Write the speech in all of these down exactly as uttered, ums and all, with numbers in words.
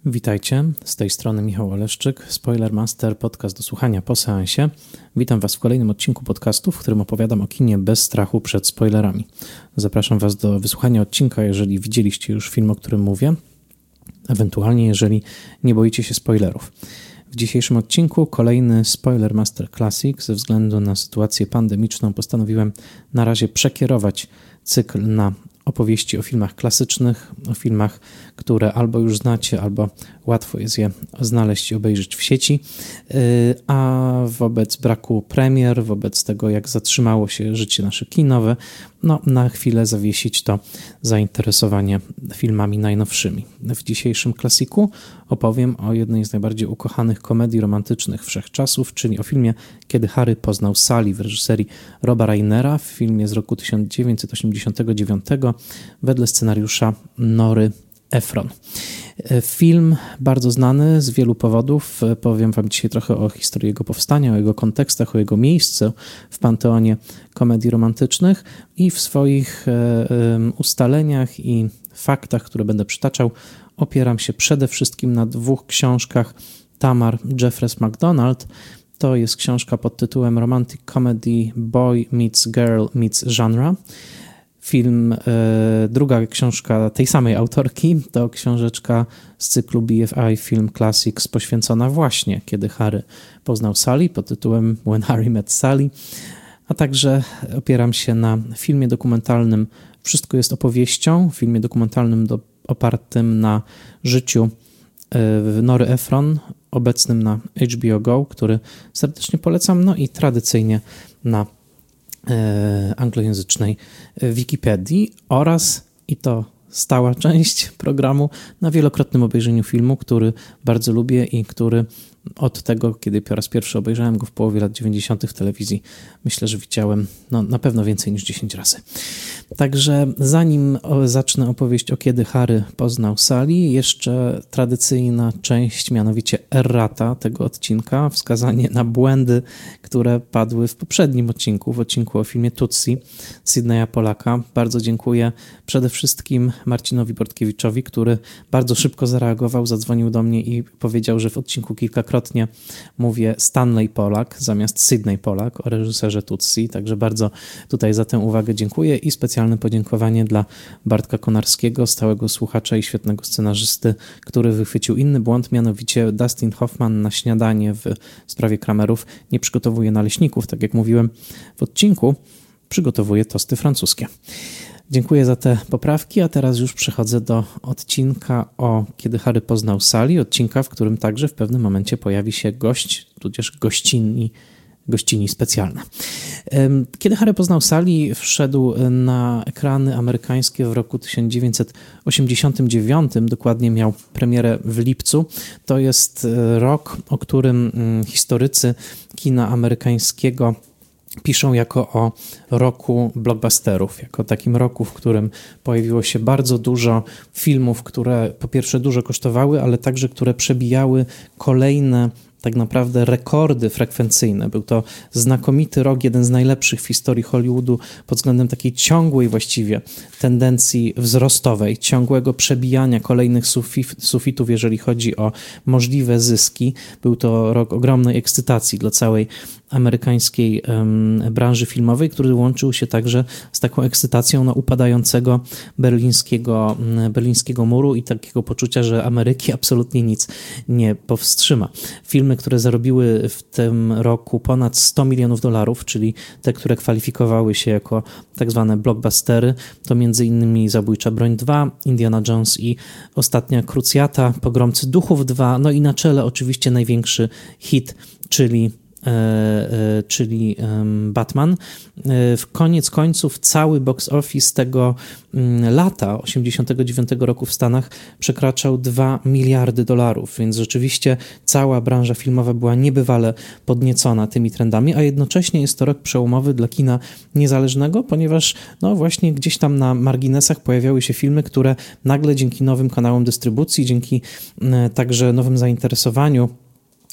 Witajcie, z tej strony Michał Oleszczyk, Spoilermaster, podcast do słuchania po seansie. Witam Was w kolejnym odcinku podcastu, w którym opowiadam o kinie bez strachu przed spoilerami. Zapraszam Was do wysłuchania odcinka, jeżeli widzieliście już film, o którym mówię, ewentualnie jeżeli nie boicie się spoilerów. W dzisiejszym odcinku kolejny Spoilermaster Classic. Ze względu na sytuację pandemiczną postanowiłem na razie przekierować cykl na opowieści o filmach klasycznych, o filmach, które albo już znacie, albo łatwo jest je znaleźć i obejrzeć w sieci, a wobec braku premier, wobec tego, jak zatrzymało się życie nasze kinowe, no na chwilę zawiesić to zainteresowanie filmami najnowszymi. W dzisiejszym klasiku opowiem o jednej z najbardziej ukochanych komedii romantycznych wszechczasów, czyli o filmie Kiedy Harry poznał Sally w reżyserii Roba Reinera, w filmie z roku tysiąc dziewięćset osiemdziesiątego dziewiątego wedle scenariusza Nory Ephron. Film bardzo znany z wielu powodów. Powiem Wam dzisiaj trochę o historii jego powstania, o jego kontekstach, o jego miejscu w panteonie komedii romantycznych i w swoich ustaleniach i faktach, które będę przytaczał, opieram się przede wszystkim na dwóch książkach Tamar Jeffress McDonald. To jest książka pod tytułem Romantic Comedy Boy Meets Girl Meets Genre. Film, e, druga książka tej samej autorki to książeczka z cyklu B F I Film Classics poświęcona właśnie Kiedy Harry poznał Sally pod tytułem When Harry Met Sally, a także opieram się na filmie dokumentalnym Wszystko jest opowieścią, filmie dokumentalnym do, opartym na życiu e, Nory Ephron, obecnym na H B O Go, który serdecznie polecam, no i tradycyjnie na anglojęzycznej Wikipedii oraz, i to stała część programu, na wielokrotnym obejrzeniu filmu, który bardzo lubię i który od tego, kiedy po raz pierwszy obejrzałem go w połowie lat dziewięćdziesiątych w telewizji, myślę, że widziałem no, na pewno więcej niż dziesięć razy. Także zanim zacznę opowieść o Kiedy Harry poznał Sally, jeszcze tradycyjna część, mianowicie errata tego odcinka, wskazanie na błędy, które padły w poprzednim odcinku, w odcinku o filmie Tutsi Sydneya Polaka. Bardzo dziękuję przede wszystkim Marcinowi Bortkiewiczowi, który bardzo szybko zareagował, zadzwonił do mnie i powiedział, że w odcinku kilkakrotnie mówię Stanley Polak zamiast Sydney Polak o reżyserze Tutsi, także bardzo tutaj za tę uwagę dziękuję i specjalne podziękowanie dla Bartka Konarskiego, stałego słuchacza i świetnego scenarzysty, który wychwycił inny błąd, mianowicie Dustin Hoffman na śniadanie w sprawie Kramerów nie przygotowuje naleśników, tak jak mówiłem w odcinku, przygotowuje tosty francuskie. Dziękuję za te poprawki, a teraz już przechodzę do odcinka o Kiedy Harry poznał Sally, odcinka, w którym także w pewnym momencie pojawi się gość, tudzież gościni, gościni specjalna. Kiedy Harry poznał Sally wszedł na ekrany amerykańskie w roku tysiąc dziewięćset osiemdziesiątym dziewiątym, dokładnie miał premierę w lipcu. To jest rok, o którym historycy kina amerykańskiego piszą jako o roku blockbusterów, jako takim roku, w którym pojawiło się bardzo dużo filmów, które po pierwsze dużo kosztowały, ale także które przebijały kolejne tak naprawdę rekordy frekwencyjne. Był to znakomity rok, jeden z najlepszych w historii Hollywoodu pod względem takiej ciągłej właściwie tendencji wzrostowej, ciągłego przebijania kolejnych sufitów, jeżeli chodzi o możliwe zyski. Był to rok ogromnej ekscytacji dla całej amerykańskiej um, branży filmowej, który łączył się także z taką ekscytacją na upadającego berlińskiego, berlińskiego muru i takiego poczucia, że Ameryki absolutnie nic nie powstrzyma. Filmy, które zarobiły w tym roku ponad sto milionów dolarów, czyli te, które kwalifikowały się jako tak zwane blockbustery, to między innymi Zabójcza broń dwa, Indiana Jones i Ostatnia krucjata, Pogromcy duchów dwa, no i na czele oczywiście największy hit, czyli czyli Batman. W koniec końców cały box office tego lata osiemdziesiątego dziewiątego roku w Stanach przekraczał dwa miliardy dolarów, więc rzeczywiście cała branża filmowa była niebywale podniecona tymi trendami, a jednocześnie jest to rok przełomowy dla kina niezależnego, ponieważ no właśnie gdzieś tam na marginesach pojawiały się filmy, które nagle dzięki nowym kanałom dystrybucji, dzięki także nowym zainteresowaniu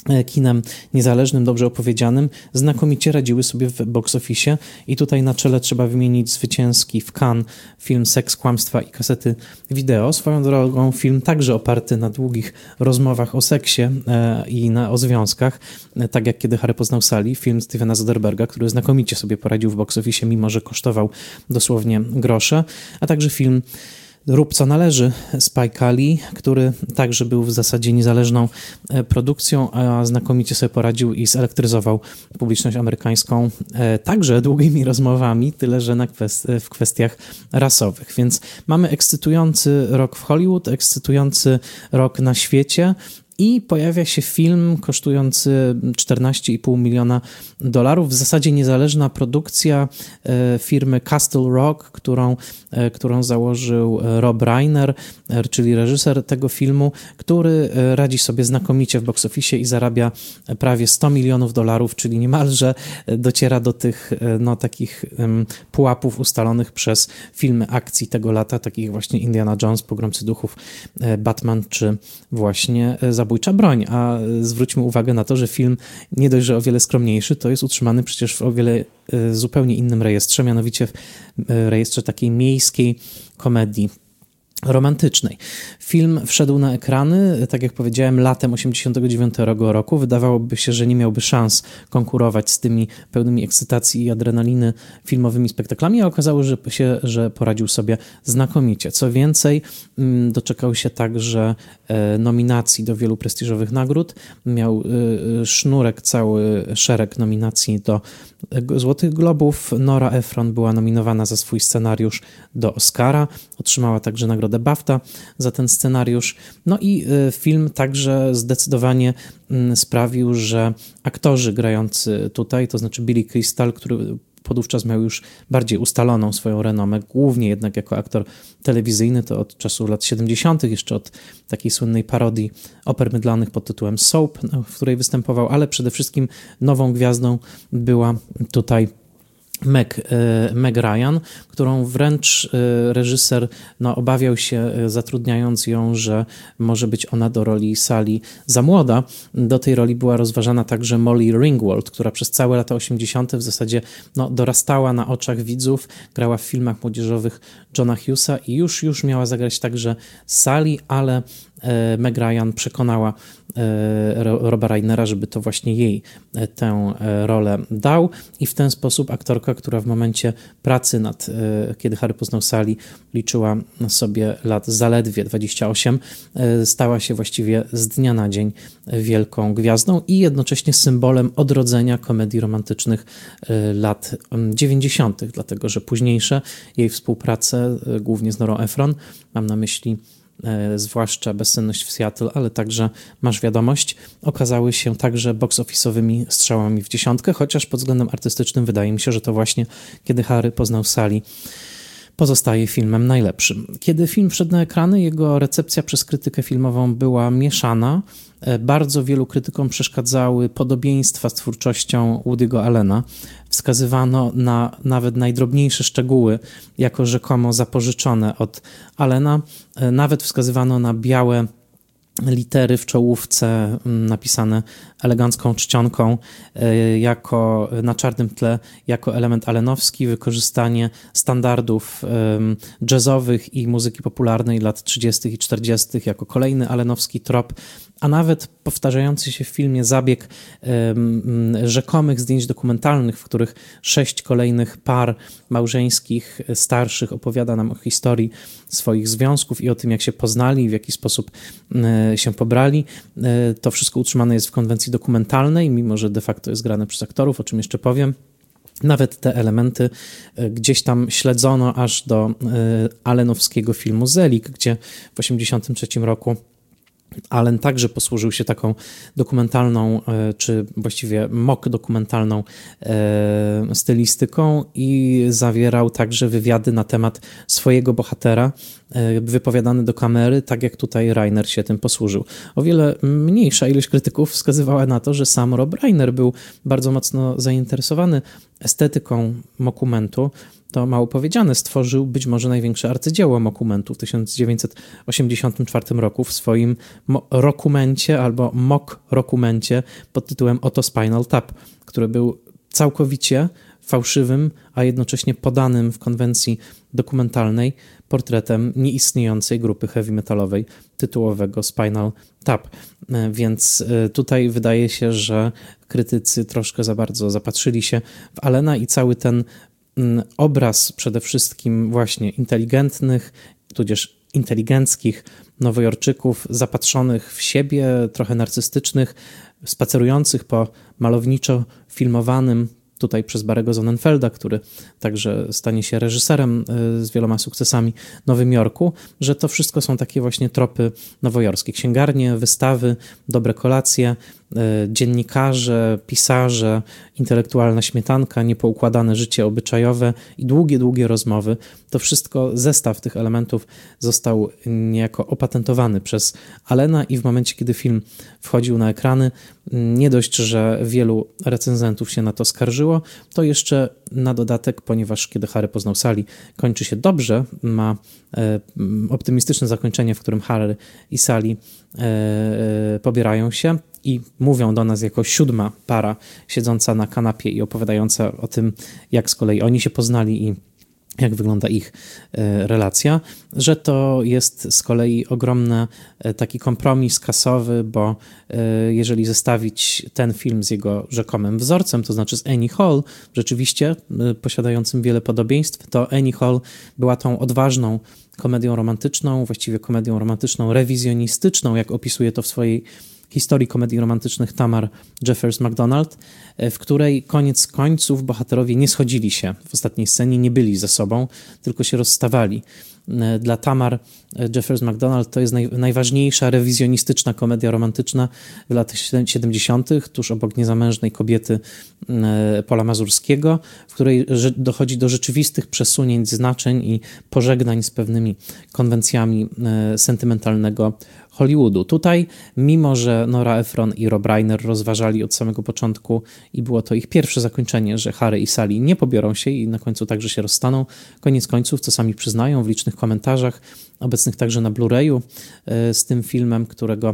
kinem niezależnym, dobrze opowiedzianym, znakomicie radziły sobie w box office i tutaj na czele trzeba wymienić zwycięski w Cannes film Seks, kłamstwa i kasety wideo. Swoją drogą film także oparty na długich rozmowach o seksie e, i na, o związkach, e, tak jak Kiedy Harry poznał Sally, film Stevena Soderberga, który znakomicie sobie poradził w box office, mimo że kosztował dosłownie grosze, a także film Rób co należy Spike'a Lee, który także był w zasadzie niezależną produkcją, a znakomicie sobie poradził i zelektryzował publiczność amerykańską także długimi rozmowami, tyle że na kwest- w kwestiach rasowych. Więc mamy ekscytujący rok w Hollywood, ekscytujący rok na świecie. I pojawia się film kosztujący czternaście i pół miliona dolarów. W zasadzie niezależna produkcja firmy Castle Rock, którą, którą założył Rob Reiner, czyli reżyser tego filmu, który radzi sobie znakomicie w box office i zarabia prawie sto milionów dolarów, czyli niemalże dociera do tych no, takich um, pułapów ustalonych przez filmy akcji tego lata, takich właśnie Indiana Jones, Pogromcy Duchów, Batman czy właśnie Zabójcza broń, a zwróćmy uwagę na to, że film nie dość, że o wiele skromniejszy, to jest utrzymany przecież w o wiele zupełnie innym rejestrze, mianowicie w rejestrze takiej miejskiej komedii romantycznej. Film wszedł na ekrany, tak jak powiedziałem, latem osiemdziesiątego dziewiątego roku. Wydawałoby się, że nie miałby szans konkurować z tymi pełnymi ekscytacji i adrenaliny filmowymi spektaklami, a okazało się, że poradził sobie znakomicie. Co więcej, doczekał się także nominacji do wielu prestiżowych nagród. Miał sznurek, cały szereg nominacji do Złotych Globów. Nora Ephron była nominowana za swój scenariusz do Oscara. Otrzymała także nagrodę BAFTA za ten scenariusz. No i film także zdecydowanie sprawił, że aktorzy grający tutaj, to znaczy Billy Crystal, który podówczas miał już bardziej ustaloną swoją renomę, głównie jednak jako aktor telewizyjny, to od czasu lat siedemdziesiątych, jeszcze od takiej słynnej parodii oper mydlanych pod tytułem Soap, w której występował, ale przede wszystkim nową gwiazdą była tutaj Meg, Meg Ryan, którą wręcz reżyser no, obawiał się, zatrudniając ją, że może być ona do roli Sally za młoda. Do tej roli była rozważana także Molly Ringwald, która przez całe lata osiemdziesiąte w zasadzie no, dorastała na oczach widzów, grała w filmach młodzieżowych Johna Hughesa i już, już miała zagrać także Sally, ale Meg Ryan przekonała Roba Reinera, żeby to właśnie jej tę rolę dał i w ten sposób aktorka, która w momencie pracy nad Kiedy Harry poznał Sally liczyła sobie lat zaledwie dwadzieścia osiem, stała się właściwie z dnia na dzień wielką gwiazdą i jednocześnie symbolem odrodzenia komedii romantycznych lat dziewięćdziesiątych, dlatego że późniejsze jej współprace, głównie z Norą Ephron, mam na myśli zwłaszcza Bezsenność w Seattle, ale także Masz wiadomość, okazały się także box-office'owymi strzałami w dziesiątkę, chociaż pod względem artystycznym wydaje mi się, że to właśnie Kiedy Harry poznał Sally pozostaje filmem najlepszym. Kiedy film wszedł na ekrany, jego recepcja przez krytykę filmową była mieszana. Bardzo wielu krytykom przeszkadzały podobieństwa z twórczością Woody'ego Allena. Wskazywano na nawet najdrobniejsze szczegóły jako rzekomo zapożyczone od Allena. Nawet wskazywano na białe litery w czołówce napisane elegancką czcionką jako, na czarnym tle jako element allenowski, wykorzystanie standardów jazzowych i muzyki popularnej lat trzydziestych i czterdziestych jako kolejny allenowski trop, a nawet powtarzający się w filmie zabieg um, rzekomych zdjęć dokumentalnych, w których sześć kolejnych par małżeńskich, starszych opowiada nam o historii swoich związków i o tym, jak się poznali, w jaki sposób e, się pobrali. E, to wszystko utrzymane jest w konwencji dokumentalnej, mimo że de facto jest grane przez aktorów, o czym jeszcze powiem. Nawet te elementy gdzieś tam śledzono aż do e, allenowskiego filmu Zelig, gdzie w osiemdziesiątym trzecim roku Allen także posłużył się taką dokumentalną, czy właściwie mock dokumentalną stylistyką i zawierał także wywiady na temat swojego bohatera, wypowiadane do kamery, tak jak tutaj Reiner się tym posłużył. O wiele mniejsza ilość krytyków wskazywała na to, że sam Rob Reiner był bardzo mocno zainteresowany estetyką dokumentu, to mało powiedziane, stworzył być może największe arcydzieło mockumentu w tysiąc dziewięćset osiemdziesiątym czwartym roku w swoim rokumencie albo mock-rokumencie pod tytułem Oto Spinal Tap, który był całkowicie fałszywym, a jednocześnie podanym w konwencji dokumentalnej portretem nieistniejącej grupy heavy metalowej tytułowego Spinal Tap. Więc tutaj wydaje się, że krytycy troszkę za bardzo zapatrzyli się w Allena i cały ten obraz przede wszystkim właśnie inteligentnych, tudzież inteligenckich Nowojorczyków zapatrzonych w siebie, trochę narcystycznych, spacerujących po malowniczo filmowanym tutaj przez Barry'ego Sonnenfelda, który także stanie się reżyserem z wieloma sukcesami w Nowym Jorku, że to wszystko są takie właśnie tropy nowojorskie. Księgarnie, wystawy, dobre kolacje, dziennikarze, pisarze, intelektualna śmietanka, niepoukładane życie obyczajowe i długie, długie rozmowy. To wszystko, zestaw tych elementów został niejako opatentowany przez Allena i w momencie, kiedy film wchodził na ekrany, nie dość, że wielu recenzentów się na to skarżyło, to jeszcze na dodatek, ponieważ kiedy Harry poznał Sally, kończy się dobrze, ma e, optymistyczne zakończenie, w którym Harry i Sally e, e, pobierają się i mówią do nas jako siódma para siedząca na kanapie i opowiadająca o tym, jak z kolei oni się poznali i jak wygląda ich relacja, że to jest z kolei ogromny taki kompromis kasowy, bo jeżeli zestawić ten film z jego rzekomym wzorcem, to znaczy z Annie Hall, rzeczywiście posiadającym wiele podobieństw, to Annie Hall była tą odważną komedią romantyczną, właściwie komedią romantyczną rewizjonistyczną, jak opisuje to w swojej historii komedii romantycznych Tamar Jeffers McDonald, w której koniec końców bohaterowie nie schodzili się w ostatniej scenie, nie byli ze sobą, tylko się rozstawali. Dla Tamar Jeffers McDonald to jest naj, najważniejsza rewizjonistyczna komedia romantyczna w latach siedemdziesiątych, tuż obok Niezamężnej kobiety Pola Mazurskiego, w której dochodzi do rzeczywistych przesunięć znaczeń i pożegnań z pewnymi konwencjami sentymentalnego Hollywoodu. Tutaj, mimo że Nora Ephron i Rob Reiner rozważali od samego początku i było to ich pierwsze zakończenie, że Harry i Sally nie pobiorą się i na końcu także się rozstaną, koniec końców, co sami przyznają w licznych komentarzach, obecnych także na Blu-rayu z tym filmem, którego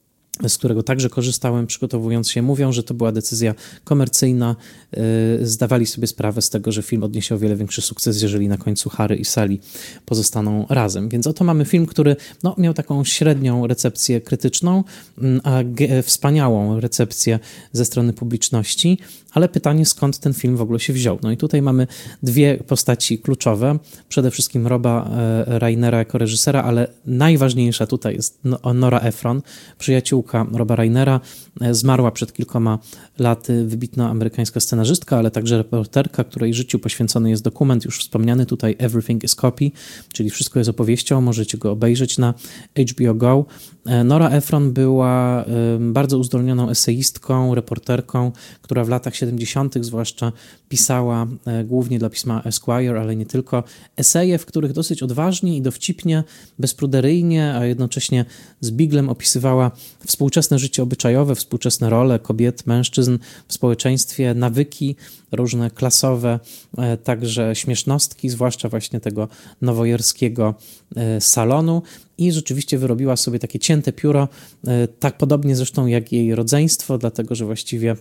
z którego także korzystałem, przygotowując się, mówią, że to była decyzja komercyjna. Zdawali sobie sprawę z tego, że film odniesie o wiele większy sukces, jeżeli na końcu Harry i Sally pozostaną razem. Więc oto mamy film, który no, miał taką średnią recepcję krytyczną, a ge- wspaniałą recepcję ze strony publiczności, ale pytanie, skąd ten film w ogóle się wziął. No i tutaj mamy dwie postaci kluczowe. Przede wszystkim Roba Reinera jako reżysera, ale najważniejsza tutaj jest Nora Ephron, przyjaciółka Roba Reinera, zmarła przed kilkoma laty wybitna amerykańska scenarzystka, ale także reporterka, której życiu poświęcony jest dokument, już wspomniany tutaj Everything is Copy, czyli wszystko jest opowieścią, możecie go obejrzeć na H B O Go. Nora Ephron była bardzo uzdolnioną eseistką, reporterką, która w latach siedemdziesiątych zwłaszcza pisała głównie dla pisma Esquire, ale nie tylko, eseje, w których dosyć odważnie i dowcipnie, bezpruderyjnie, a jednocześnie z biglem opisywała współczesne życie obyczajowe, współczesne role kobiet, mężczyzn w społeczeństwie, nawyki różne klasowe, także śmiesznostki, zwłaszcza właśnie tego nowojorskiego salonu i rzeczywiście wyrobiła sobie takie cięte pióro, tak podobnie zresztą jak jej rodzeństwo, dlatego że właściwie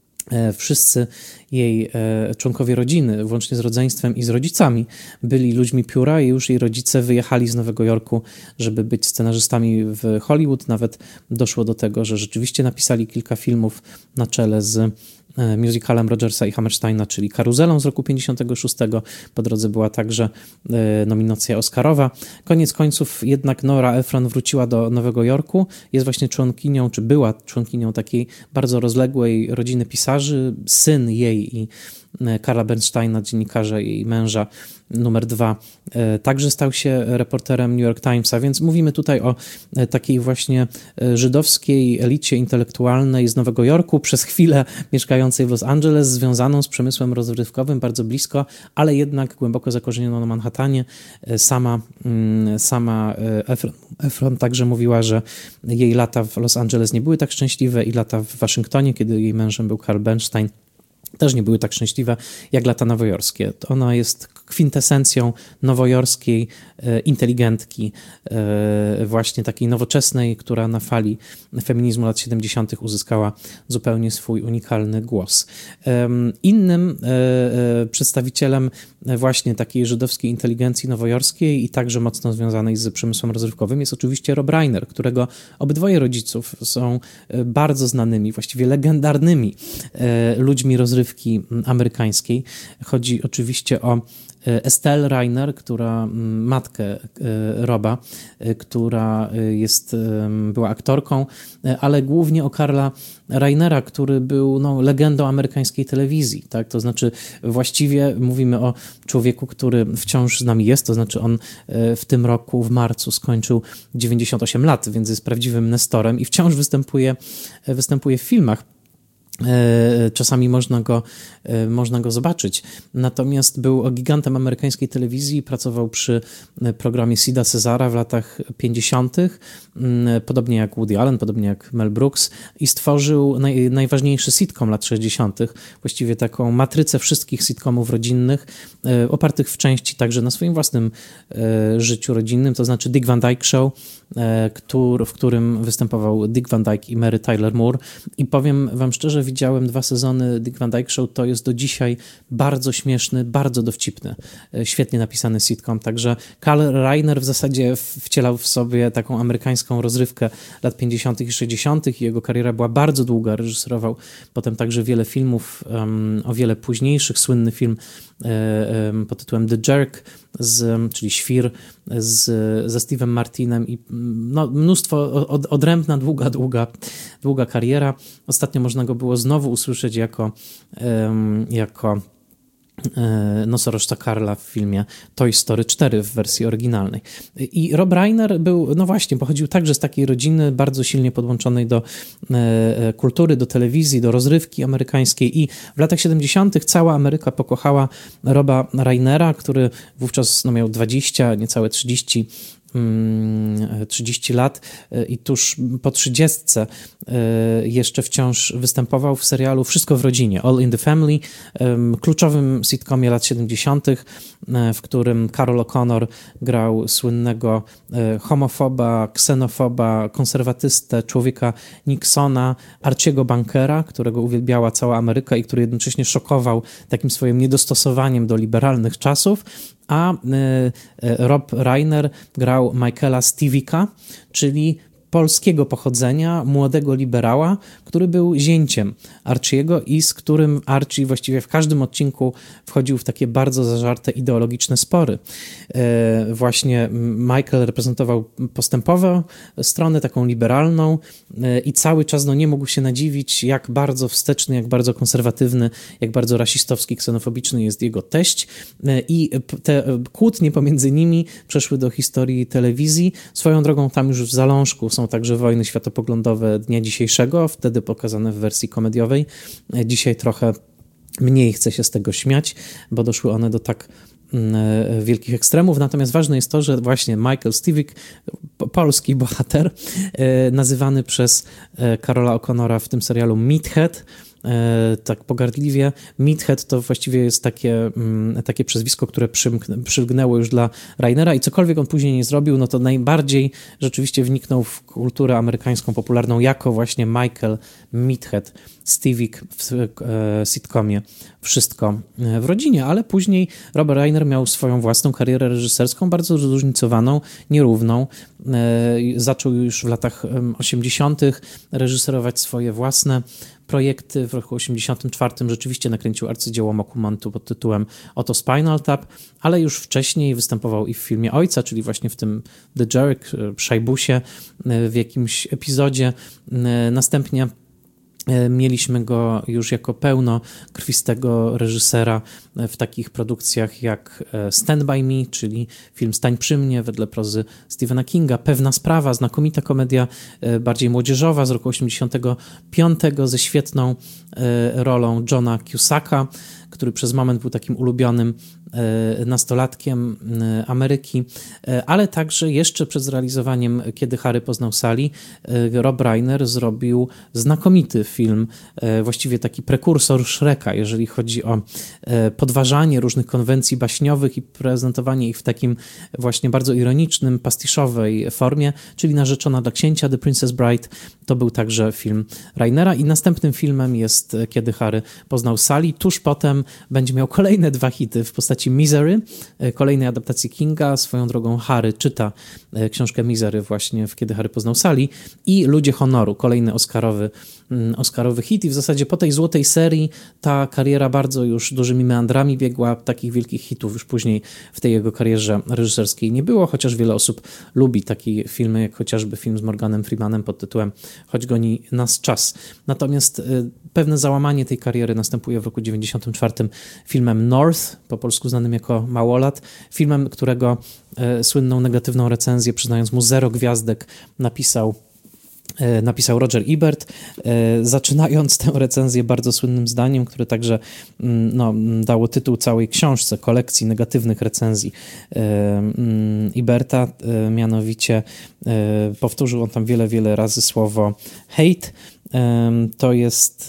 wszyscy jej członkowie rodziny, włącznie z rodzeństwem i z rodzicami, byli ludźmi pióra i już jej rodzice wyjechali z Nowego Jorku, żeby być scenarzystami w Hollywood. Nawet doszło do tego, że rzeczywiście napisali kilka filmów na czele z musicalem Rogersa i Hammersteina, czyli Karuzelą z roku pięćdziesiątego szóstego. Po drodze była także nominacja Oscarowa. Koniec końców jednak Nora Ephron wróciła do Nowego Jorku. Jest właśnie członkinią, czy była członkinią takiej bardzo rozległej rodziny pisarzy. Syn jej i Karla Bernsteina, dziennikarza jej męża, numer dwa, także stał się reporterem New York Timesa, więc mówimy tutaj o takiej właśnie żydowskiej elicie intelektualnej z Nowego Jorku, przez chwilę mieszkającej w Los Angeles, związaną z przemysłem rozrywkowym bardzo blisko, ale jednak głęboko zakorzenioną na Manhattanie. Sama, sama Ephron, Ephron także mówiła, że jej lata w Los Angeles nie były tak szczęśliwe i lata w Waszyngtonie, kiedy jej mężem był Karl Bernstein, też nie były tak szczęśliwe jak lata nowojorskie. Ona jest kwintesencją nowojorskiej e, inteligentki, e, właśnie takiej nowoczesnej, która na fali feminizmu lat siedemdziesiątych uzyskała zupełnie swój unikalny głos. E, innym e, e, przedstawicielem właśnie takiej żydowskiej inteligencji nowojorskiej i także mocno związanej z przemysłem rozrywkowym jest oczywiście Rob Reiner, którego obydwoje rodziców są bardzo znanymi, właściwie legendarnymi e, ludźmi rozrywki amerykańskiej. Chodzi oczywiście o Estelle Reiner, która matkę Roba, która jest, była aktorką, ale głównie o Karla Reinera, który był no, legendą amerykańskiej telewizji. Tak? To znaczy właściwie mówimy o człowieku, który wciąż z nami jest, to znaczy on w tym roku w marcu skończył dziewięćdziesiąt osiem lat, więc jest prawdziwym nestorem i wciąż występuje, występuje w filmach. Czasami można go, można go zobaczyć. Natomiast był gigantem amerykańskiej telewizji, pracował przy programie Sida Cezara w latach pięćdziesiątych, podobnie jak Woody Allen, podobnie jak Mel Brooks i stworzył naj, najważniejszy sitcom lat sześćdziesiątych, właściwie taką matrycę wszystkich sitcomów rodzinnych, opartych w części także na swoim własnym życiu rodzinnym, to znaczy Dick Van Dyke Show, w którym występował Dick Van Dyke i Mary Tyler Moore i powiem wam szczerze, widziałem dwa sezony Dick Van Dyke Show, to jest do dzisiaj bardzo śmieszny, bardzo dowcipny, świetnie napisany sitcom, także Karl Reiner w zasadzie wcielał w sobie taką amerykańską rozrywkę lat pięćdziesiątych i sześćdziesiątych i jego kariera była bardzo długa, reżyserował potem także wiele filmów, um, o wiele późniejszych, słynny film um, pod tytułem The Jerk, z, czyli Świr z, ze Steve'em Martinem i no, mnóstwo, od, odrębna, długa, długa, długa kariera. Ostatnio można go było znowu usłyszeć jako, um, jako nosorożca Karla w filmie Toy Story cztery w wersji oryginalnej. I Rob Reiner był, no właśnie, pochodził także z takiej rodziny bardzo silnie podłączonej do e, kultury, do telewizji, do rozrywki amerykańskiej i w latach siedemdziesiątych cała Ameryka pokochała Roba Reinera, który wówczas no, miał dwadzieścia, niecałe trzydzieści trzydzieści lat i tuż po trzydziestce jeszcze wciąż występował w serialu Wszystko w rodzinie, All in the Family, kluczowym sitcomie lat siedemdziesiątych, w którym Carol O'Connor grał słynnego homofoba, ksenofoba, konserwatystę, człowieka Nixona, Archiego Bankera, którego uwielbiała cała Ameryka i który jednocześnie szokował takim swoim niedostosowaniem do liberalnych czasów, a Rob Reiner grał Michaela Stevika, czyli polskiego pochodzenia, młodego liberała, który był zięciem Archiego i z którym Archie właściwie w każdym odcinku wchodził w takie bardzo zażarte ideologiczne spory. Właśnie Michael reprezentował postępową stronę, taką liberalną i cały czas no, nie mógł się nadziwić, jak bardzo wsteczny, jak bardzo konserwatywny, jak bardzo rasistowski, ksenofobiczny jest jego teść i te kłótnie pomiędzy nimi przeszły do historii telewizji. Swoją drogą tam już w zalążku są także wojny światopoglądowe dnia dzisiejszego, wtedy pokazane w wersji komediowej. Dzisiaj trochę mniej chce się z tego śmiać, bo doszły one do tak wielkich ekstremów. Natomiast ważne jest to, że właśnie Michael Stevik, polski bohater, nazywany przez Carola O'Connora w tym serialu Meathead, tak pogardliwie. Meathead to właściwie jest takie, takie przezwisko, które przylgnęło już dla Reinera i cokolwiek on później nie zrobił, no to najbardziej rzeczywiście wniknął w kulturę amerykańską popularną jako właśnie Michael Meathead Stevik w sitcomie Wszystko w rodzinie, ale później Robert Reiner miał swoją własną karierę reżyserską, bardzo zróżnicowaną, nierówną. Zaczął już w latach osiemdziesiątych reżyserować swoje własne projekty. W roku osiemdziesiątym czwartym rzeczywiście nakręcił arcydzieło Mockumentu pod tytułem Oto Spinal Tap, ale już wcześniej występował i w filmie Ojca, czyli właśnie w tym The Jerk, Szajbusie, w jakimś epizodzie. Następnie mieliśmy go już jako pełnokrwistego reżysera w takich produkcjach jak Stand By Me, czyli film Stań przy mnie wedle prozy Stephena Kinga, Pewna sprawa, znakomita komedia bardziej młodzieżowa z roku osiemdziesiątego piątego ze świetną rolą Johna Cusacka, który przez moment był takim ulubionym nastolatkiem Ameryki, ale także jeszcze przed zrealizowaniem Kiedy Harry poznał Sally, Rob Reiner zrobił znakomity film, właściwie taki prekursor Shreka, jeżeli chodzi o podważanie różnych konwencji baśniowych i prezentowanie ich w takim właśnie bardzo ironicznym, pastiszowej formie, czyli Narzeczona dla księcia, The Princess Bride. To był także film Reinera i następnym filmem jest Kiedy Harry poznał Sally. Tuż potem będzie miał kolejne dwa hity w postaci Misery, kolejnej adaptacji Kinga. Swoją drogą Harry czyta książkę Misery właśnie w Kiedy Harry poznał Sally i Ludzie Honoru, kolejny oscarowy, oscarowy hit i w zasadzie po tej złotej serii ta kariera bardzo już dużymi meandrami biegła, takich wielkich hitów już później w tej jego karierze reżyserskiej nie było, chociaż wiele osób lubi takie filmy, jak chociażby film z Morganem Freemanem pod tytułem Choć goni nas czas. Natomiast y, pewne załamanie tej kariery następuje w roku dziewięćdziesiątym czwartym filmem North, po polsku znanym jako Małolat, filmem, którego y, słynną negatywną recenzję, przyznając mu zero gwiazdek, napisał napisał Roger Ebert, zaczynając tę recenzję bardzo słynnym zdaniem, które także no, dało tytuł całej książce, kolekcji negatywnych recenzji Eberta, mianowicie powtórzył on tam wiele, wiele razy słowo hate. To jest,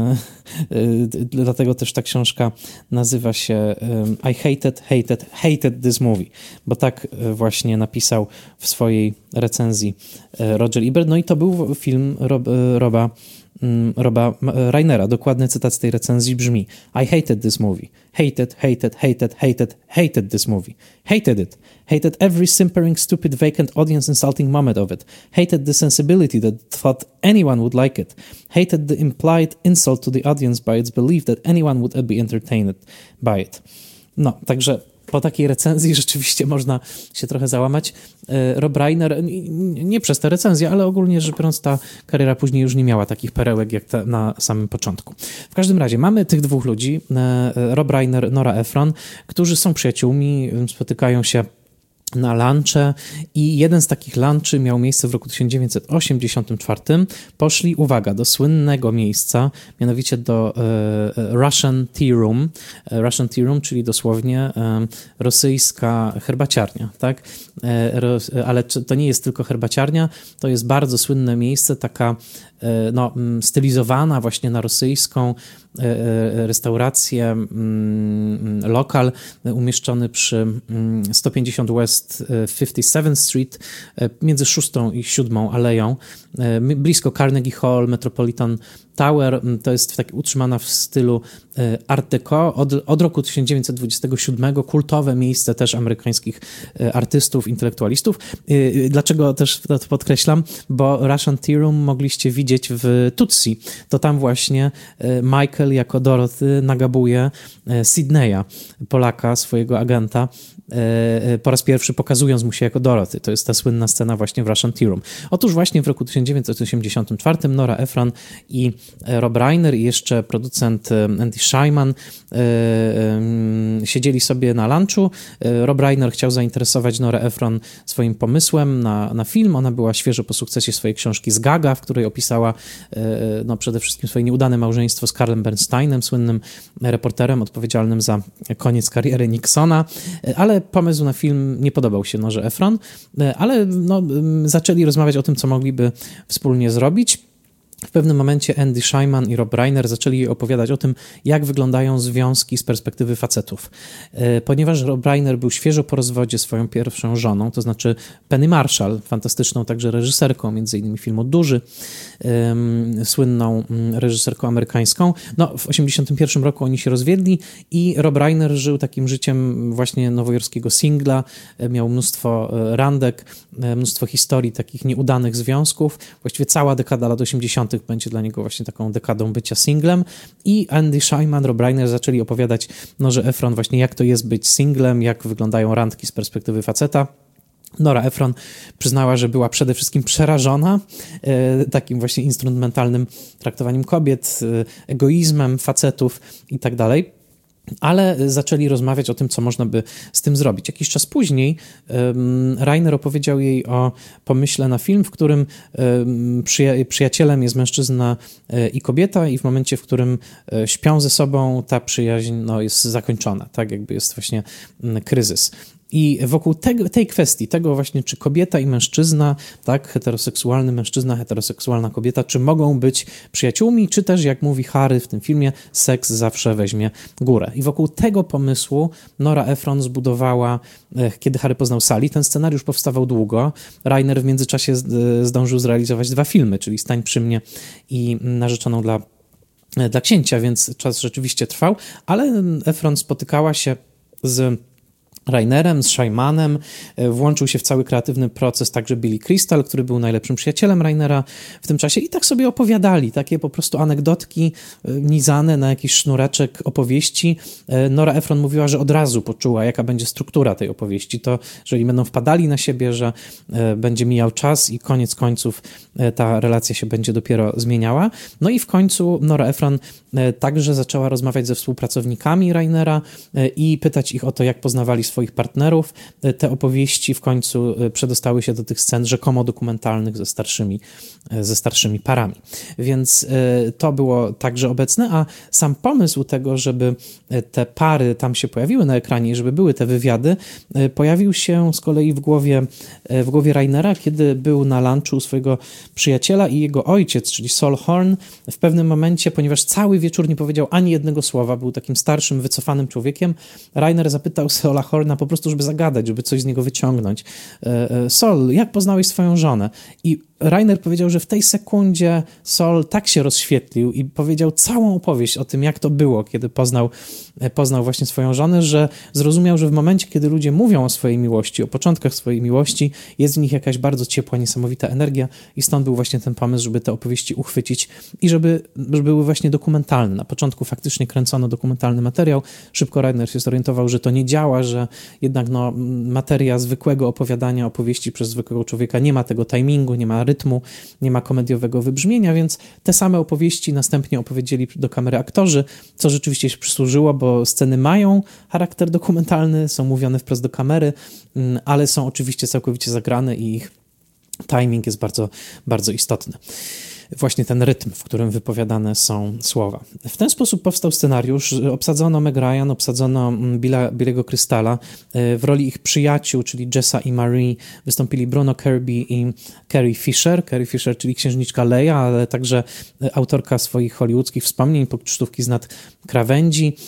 dlatego też ta książka nazywa się I hated, hated, hated this movie, bo tak właśnie napisał w swojej recenzji Roger Ebert. No i to był film Rob, Roba, Roba Reinera. Dokładny cytat z tej recenzji brzmi: I hated this movie. Hated, hated, hated, hated, hated this movie. Hated it. Hated every simpering, stupid, vacant, audience-insulting moment of it. Hated the sensibility that thought anyone would like it. Hated the implied insult to the audience by its belief that anyone would be entertained by it. No, także po takiej recenzji rzeczywiście można się trochę załamać. Rob Reiner, nie przez tę recenzję, ale ogólnie rzecz biorąc, ta kariera później już nie miała takich perełek jak ta na samym początku. W każdym razie mamy tych dwóch ludzi, Rob Reiner, Nora Ephron, którzy są przyjaciółmi, spotykają się na lunche i jeden z takich lunchy miał miejsce w roku tysiąc dziewięćset osiemdziesiątym czwartym. Poszli, uwaga, do słynnego miejsca, mianowicie do e, Russian Tea Room. E, Russian Tea Room, czyli dosłownie e, rosyjska herbaciarnia, tak? E, ro, ale to nie jest tylko herbaciarnia, to jest bardzo słynne miejsce, taka e, no, stylizowana właśnie na rosyjską restaurację, lokal umieszczony przy sto pięćdziesiąt West pięćdziesiątej siódmej Street między szóstą i siódmą aleją, blisko Carnegie Hall, Metropolitan Tower. To jest tak utrzymana w stylu Art Deco od, od roku tysiąc dziewięćset dwudziestego siódmego, kultowe miejsce też amerykańskich artystów, intelektualistów. Dlaczego też to podkreślam? Bo Russian Tea Room mogliście widzieć w Tutsi. To tam właśnie Michael jako Dorothy nagabuje Sydneya, Polaka, swojego agenta, po raz pierwszy pokazując mu się jako Dorothy. To jest ta słynna scena właśnie w Russian Tea Room. Otóż właśnie w roku tysiąc dziewięćset osiemdziesiątym czwartym Nora Ephron i Rob Reiner i jeszcze producent Andy Scheinman siedzieli sobie na lunchu. Rob Reiner chciał zainteresować Norę Ephron swoim pomysłem na, na film. Ona była świeżo po sukcesie swojej książki Zgaga, w której opisała no, przede wszystkim swoje nieudane małżeństwo z Carlem Bernsteinem, słynnym reporterem odpowiedzialnym za koniec kariery Nixona, ale pomysł na film nie podobał się Norze Ephron, ale no, zaczęli rozmawiać o tym, co mogliby wspólnie zrobić. W pewnym momencie Andy Scheinman i Rob Reiner zaczęli jej opowiadać o tym, jak wyglądają związki z perspektywy facetów. Ponieważ Rob Reiner był świeżo po rozwodzie swoją pierwszą żoną, to znaczy Penny Marshall, fantastyczną także reżyserką, między innymi filmu Duży, um, słynną reżyserką amerykańską. No, w osiemdziesiątym pierwszym roku oni się rozwiedli i Rob Reiner żył takim życiem właśnie nowojorskiego singla, miał mnóstwo randek, mnóstwo historii takich nieudanych związków. Właściwie cała dekada lat osiemdziesiątych będzie dla niego właśnie taką dekadą bycia singlem i Andy Scheinman, Rob Reiner zaczęli opowiadać Norze Ephron właśnie, jak to jest być singlem, jak wyglądają randki z perspektywy faceta. Nora Ephron przyznała, że była przede wszystkim przerażona e, takim właśnie instrumentalnym traktowaniem kobiet, e, egoizmem facetów i tak dalej. ale zaczęli rozmawiać o tym, co można by z tym zrobić. Jakiś czas później um, Reiner opowiedział jej o pomyśle na film, w którym um, przyja- przyjacielem jest mężczyzna e, i kobieta i w momencie, w którym e, śpią ze sobą, ta przyjaźń no, jest zakończona, tak jakby jest właśnie m, kryzys. I wokół tego, tej kwestii, tego właśnie, czy kobieta i mężczyzna, tak, heteroseksualny mężczyzna, heteroseksualna kobieta, czy mogą być przyjaciółmi, czy też, jak mówi Harry w tym filmie, seks zawsze weźmie górę. I wokół tego pomysłu Nora Ephron zbudowała, kiedy Harry poznał Sally. Ten scenariusz powstawał długo. Reiner w międzyczasie zdążył zrealizować dwa filmy, czyli Stań przy mnie i Narzeczoną dla, dla księcia, więc czas rzeczywiście trwał, ale Ephron spotykała się z Reinerem, z Scheimanem, włączył się w cały kreatywny proces także Billy Crystal, który był najlepszym przyjacielem Reinera w tym czasie i tak sobie opowiadali, takie po prostu anegdotki nizane na jakiś sznureczek opowieści. Nora Ephron mówiła, że od razu poczuła, jaka będzie struktura tej opowieści, to jeżeli będą wpadali na siebie, że będzie mijał czas i koniec końców ta relacja się będzie dopiero zmieniała. No i w końcu Nora Ephron także zaczęła rozmawiać ze współpracownikami Reinera i pytać ich o to, jak poznawali swoich partnerów. Te opowieści w końcu przedostały się do tych scen rzekomo dokumentalnych ze starszymi, ze starszymi parami. Więc to było także obecne, a sam pomysł tego, żeby te pary tam się pojawiły na ekranie i żeby były te wywiady, pojawił się z kolei w głowie, w głowie Reinera, kiedy był na lunchu u swojego przyjaciela i jego ojciec, czyli Sol Horn, w pewnym momencie, ponieważ cały wieczór nie powiedział ani jednego słowa, był takim starszym, wycofanym człowiekiem, Reiner zapytał Sola Horna po prostu, żeby zagadać, żeby coś z niego wyciągnąć. Sol, jak poznałeś swoją żonę? I Reiner powiedział, że w tej sekundzie Sol tak się rozświetlił i powiedział całą opowieść o tym, jak to było, kiedy poznał, poznał właśnie swoją żonę, że zrozumiał, że w momencie, kiedy ludzie mówią o swojej miłości, o początkach swojej miłości, jest w nich jakaś bardzo ciepła, niesamowita energia i stąd był właśnie ten pomysł, żeby te opowieści uchwycić i żeby, żeby były właśnie dokumentalne. Na początku faktycznie kręcono dokumentalny materiał. Szybko Reiner się zorientował, że to nie działa, że jednak no, materia zwykłego opowiadania opowieści przez zwykłego człowieka nie ma tego timingu, nie ma rytmu, nie ma komediowego wybrzmienia, więc te same opowieści następnie opowiedzieli do kamery aktorzy, co rzeczywiście się przysłużyło, bo sceny mają charakter dokumentalny, są mówione wprost do kamery, ale są oczywiście całkowicie zagrane i ich timing jest bardzo, bardzo istotny. Właśnie ten rytm, w którym wypowiadane są słowa. W ten sposób powstał scenariusz. Obsadzono Meg Ryan, obsadzono Billa, Billy'ego Crystala. W roli ich przyjaciół, czyli Jessa i Marie, wystąpili Bruno Kirby i Carrie Fisher. Carrie Fisher, czyli księżniczka Leia, ale także autorka swoich hollywoodzkich wspomnień, pocztówki z nad krawędzi,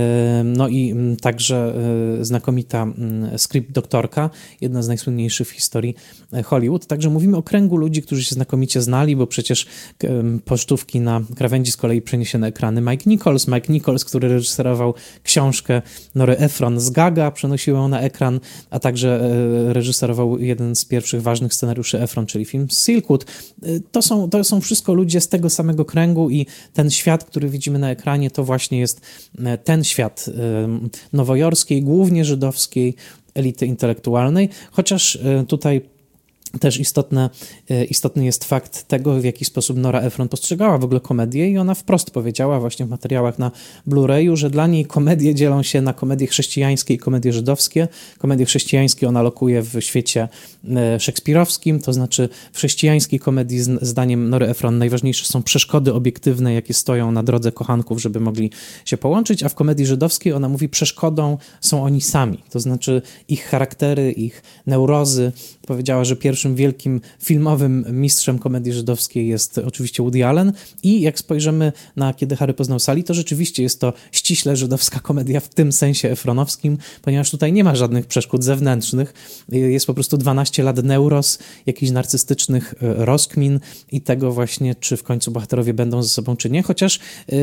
no i także znakomita script doktorka, jedna z najsłynniejszych w historii Hollywood. Także mówimy o kręgu ludzi, którzy się znakomicie znali, bo przecież pocztówki na krawędzi z kolei przeniesie na ekrany Mike Nichols. Mike Nichols, który reżyserował książkę Nory Ephron z Gaga, przenosił ją na ekran, a także reżyserował jeden z pierwszych ważnych scenariuszy Ephron, czyli film Silkwood. To są, to są wszystko ludzie z tego samego kręgu i ten świat, który widzimy na ekranie, to właśnie jest ten świat nowojorskiej, głównie żydowskiej elity intelektualnej, chociaż tutaj też istotne, istotny jest fakt tego, w jaki sposób Nora Ephron postrzegała w ogóle komedię i ona wprost powiedziała właśnie w materiałach na Blu-rayu, że dla niej komedie dzielą się na komedie chrześcijańskie i komedie żydowskie. Komedie chrześcijańskie ona lokuje w świecie szekspirowskim, to znaczy w chrześcijańskiej komedii zdaniem Nory Ephron najważniejsze są przeszkody obiektywne, jakie stoją na drodze kochanków, żeby mogli się połączyć, a w komedii żydowskiej ona mówi, przeszkodą są oni sami, to znaczy ich charaktery, ich neurozy. Powiedziała, że pierwszym wielkim filmowym mistrzem komedii żydowskiej jest oczywiście Woody Allen i jak spojrzymy na Kiedy Harry poznał Sally, to rzeczywiście jest to ściśle żydowska komedia w tym sensie efronowskim, ponieważ tutaj nie ma żadnych przeszkód zewnętrznych, jest po prostu dwanaście lat neuroz, jakichś narcystycznych rozkmin i tego właśnie, czy w końcu bohaterowie będą ze sobą, czy nie, chociaż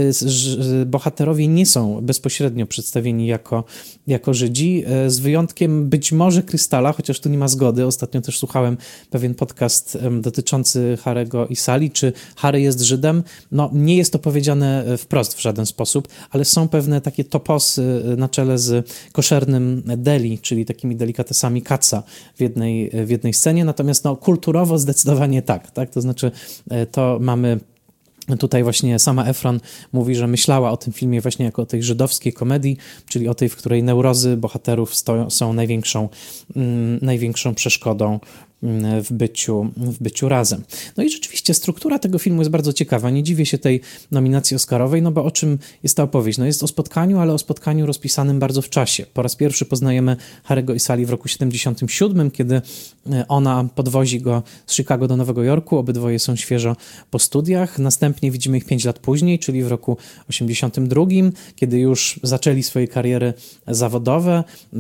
bohaterowie nie są bezpośrednio przedstawieni jako, jako Żydzi, z wyjątkiem być może Krystala, chociaż tu nie ma zgody. Ostatnio też słuchałem pewien podcast dotyczący Harry'ego i Sally, czy Harry jest Żydem. No, nie jest to powiedziane wprost w żaden sposób, ale są pewne takie toposy na czele z koszernym deli, czyli takimi delikatesami kaca w jednej, w jednej scenie, natomiast no, kulturowo zdecydowanie tak, tak, to znaczy to mamy Tutaj właśnie sama Efron mówi, że myślała o tym filmie właśnie jako o tej żydowskiej komedii, czyli o tej, w której neurozy bohaterów stoją, są największą, mm, największą przeszkodą w byciu, w byciu razem. No i rzeczywiście struktura tego filmu jest bardzo ciekawa. Nie dziwię się tej nominacji oscarowej, no bo o czym jest ta opowieść? No jest o spotkaniu, ale o spotkaniu rozpisanym bardzo w czasie. Po raz pierwszy poznajemy Harry'ego i Sally w roku siedemdziesiątym siódmym, kiedy ona podwozi go z Chicago do Nowego Jorku. Obydwoje są świeżo po studiach. Następnie widzimy ich pięć lat później, czyli w roku osiemdziesiątym drugim, kiedy już zaczęli swoje kariery zawodowe.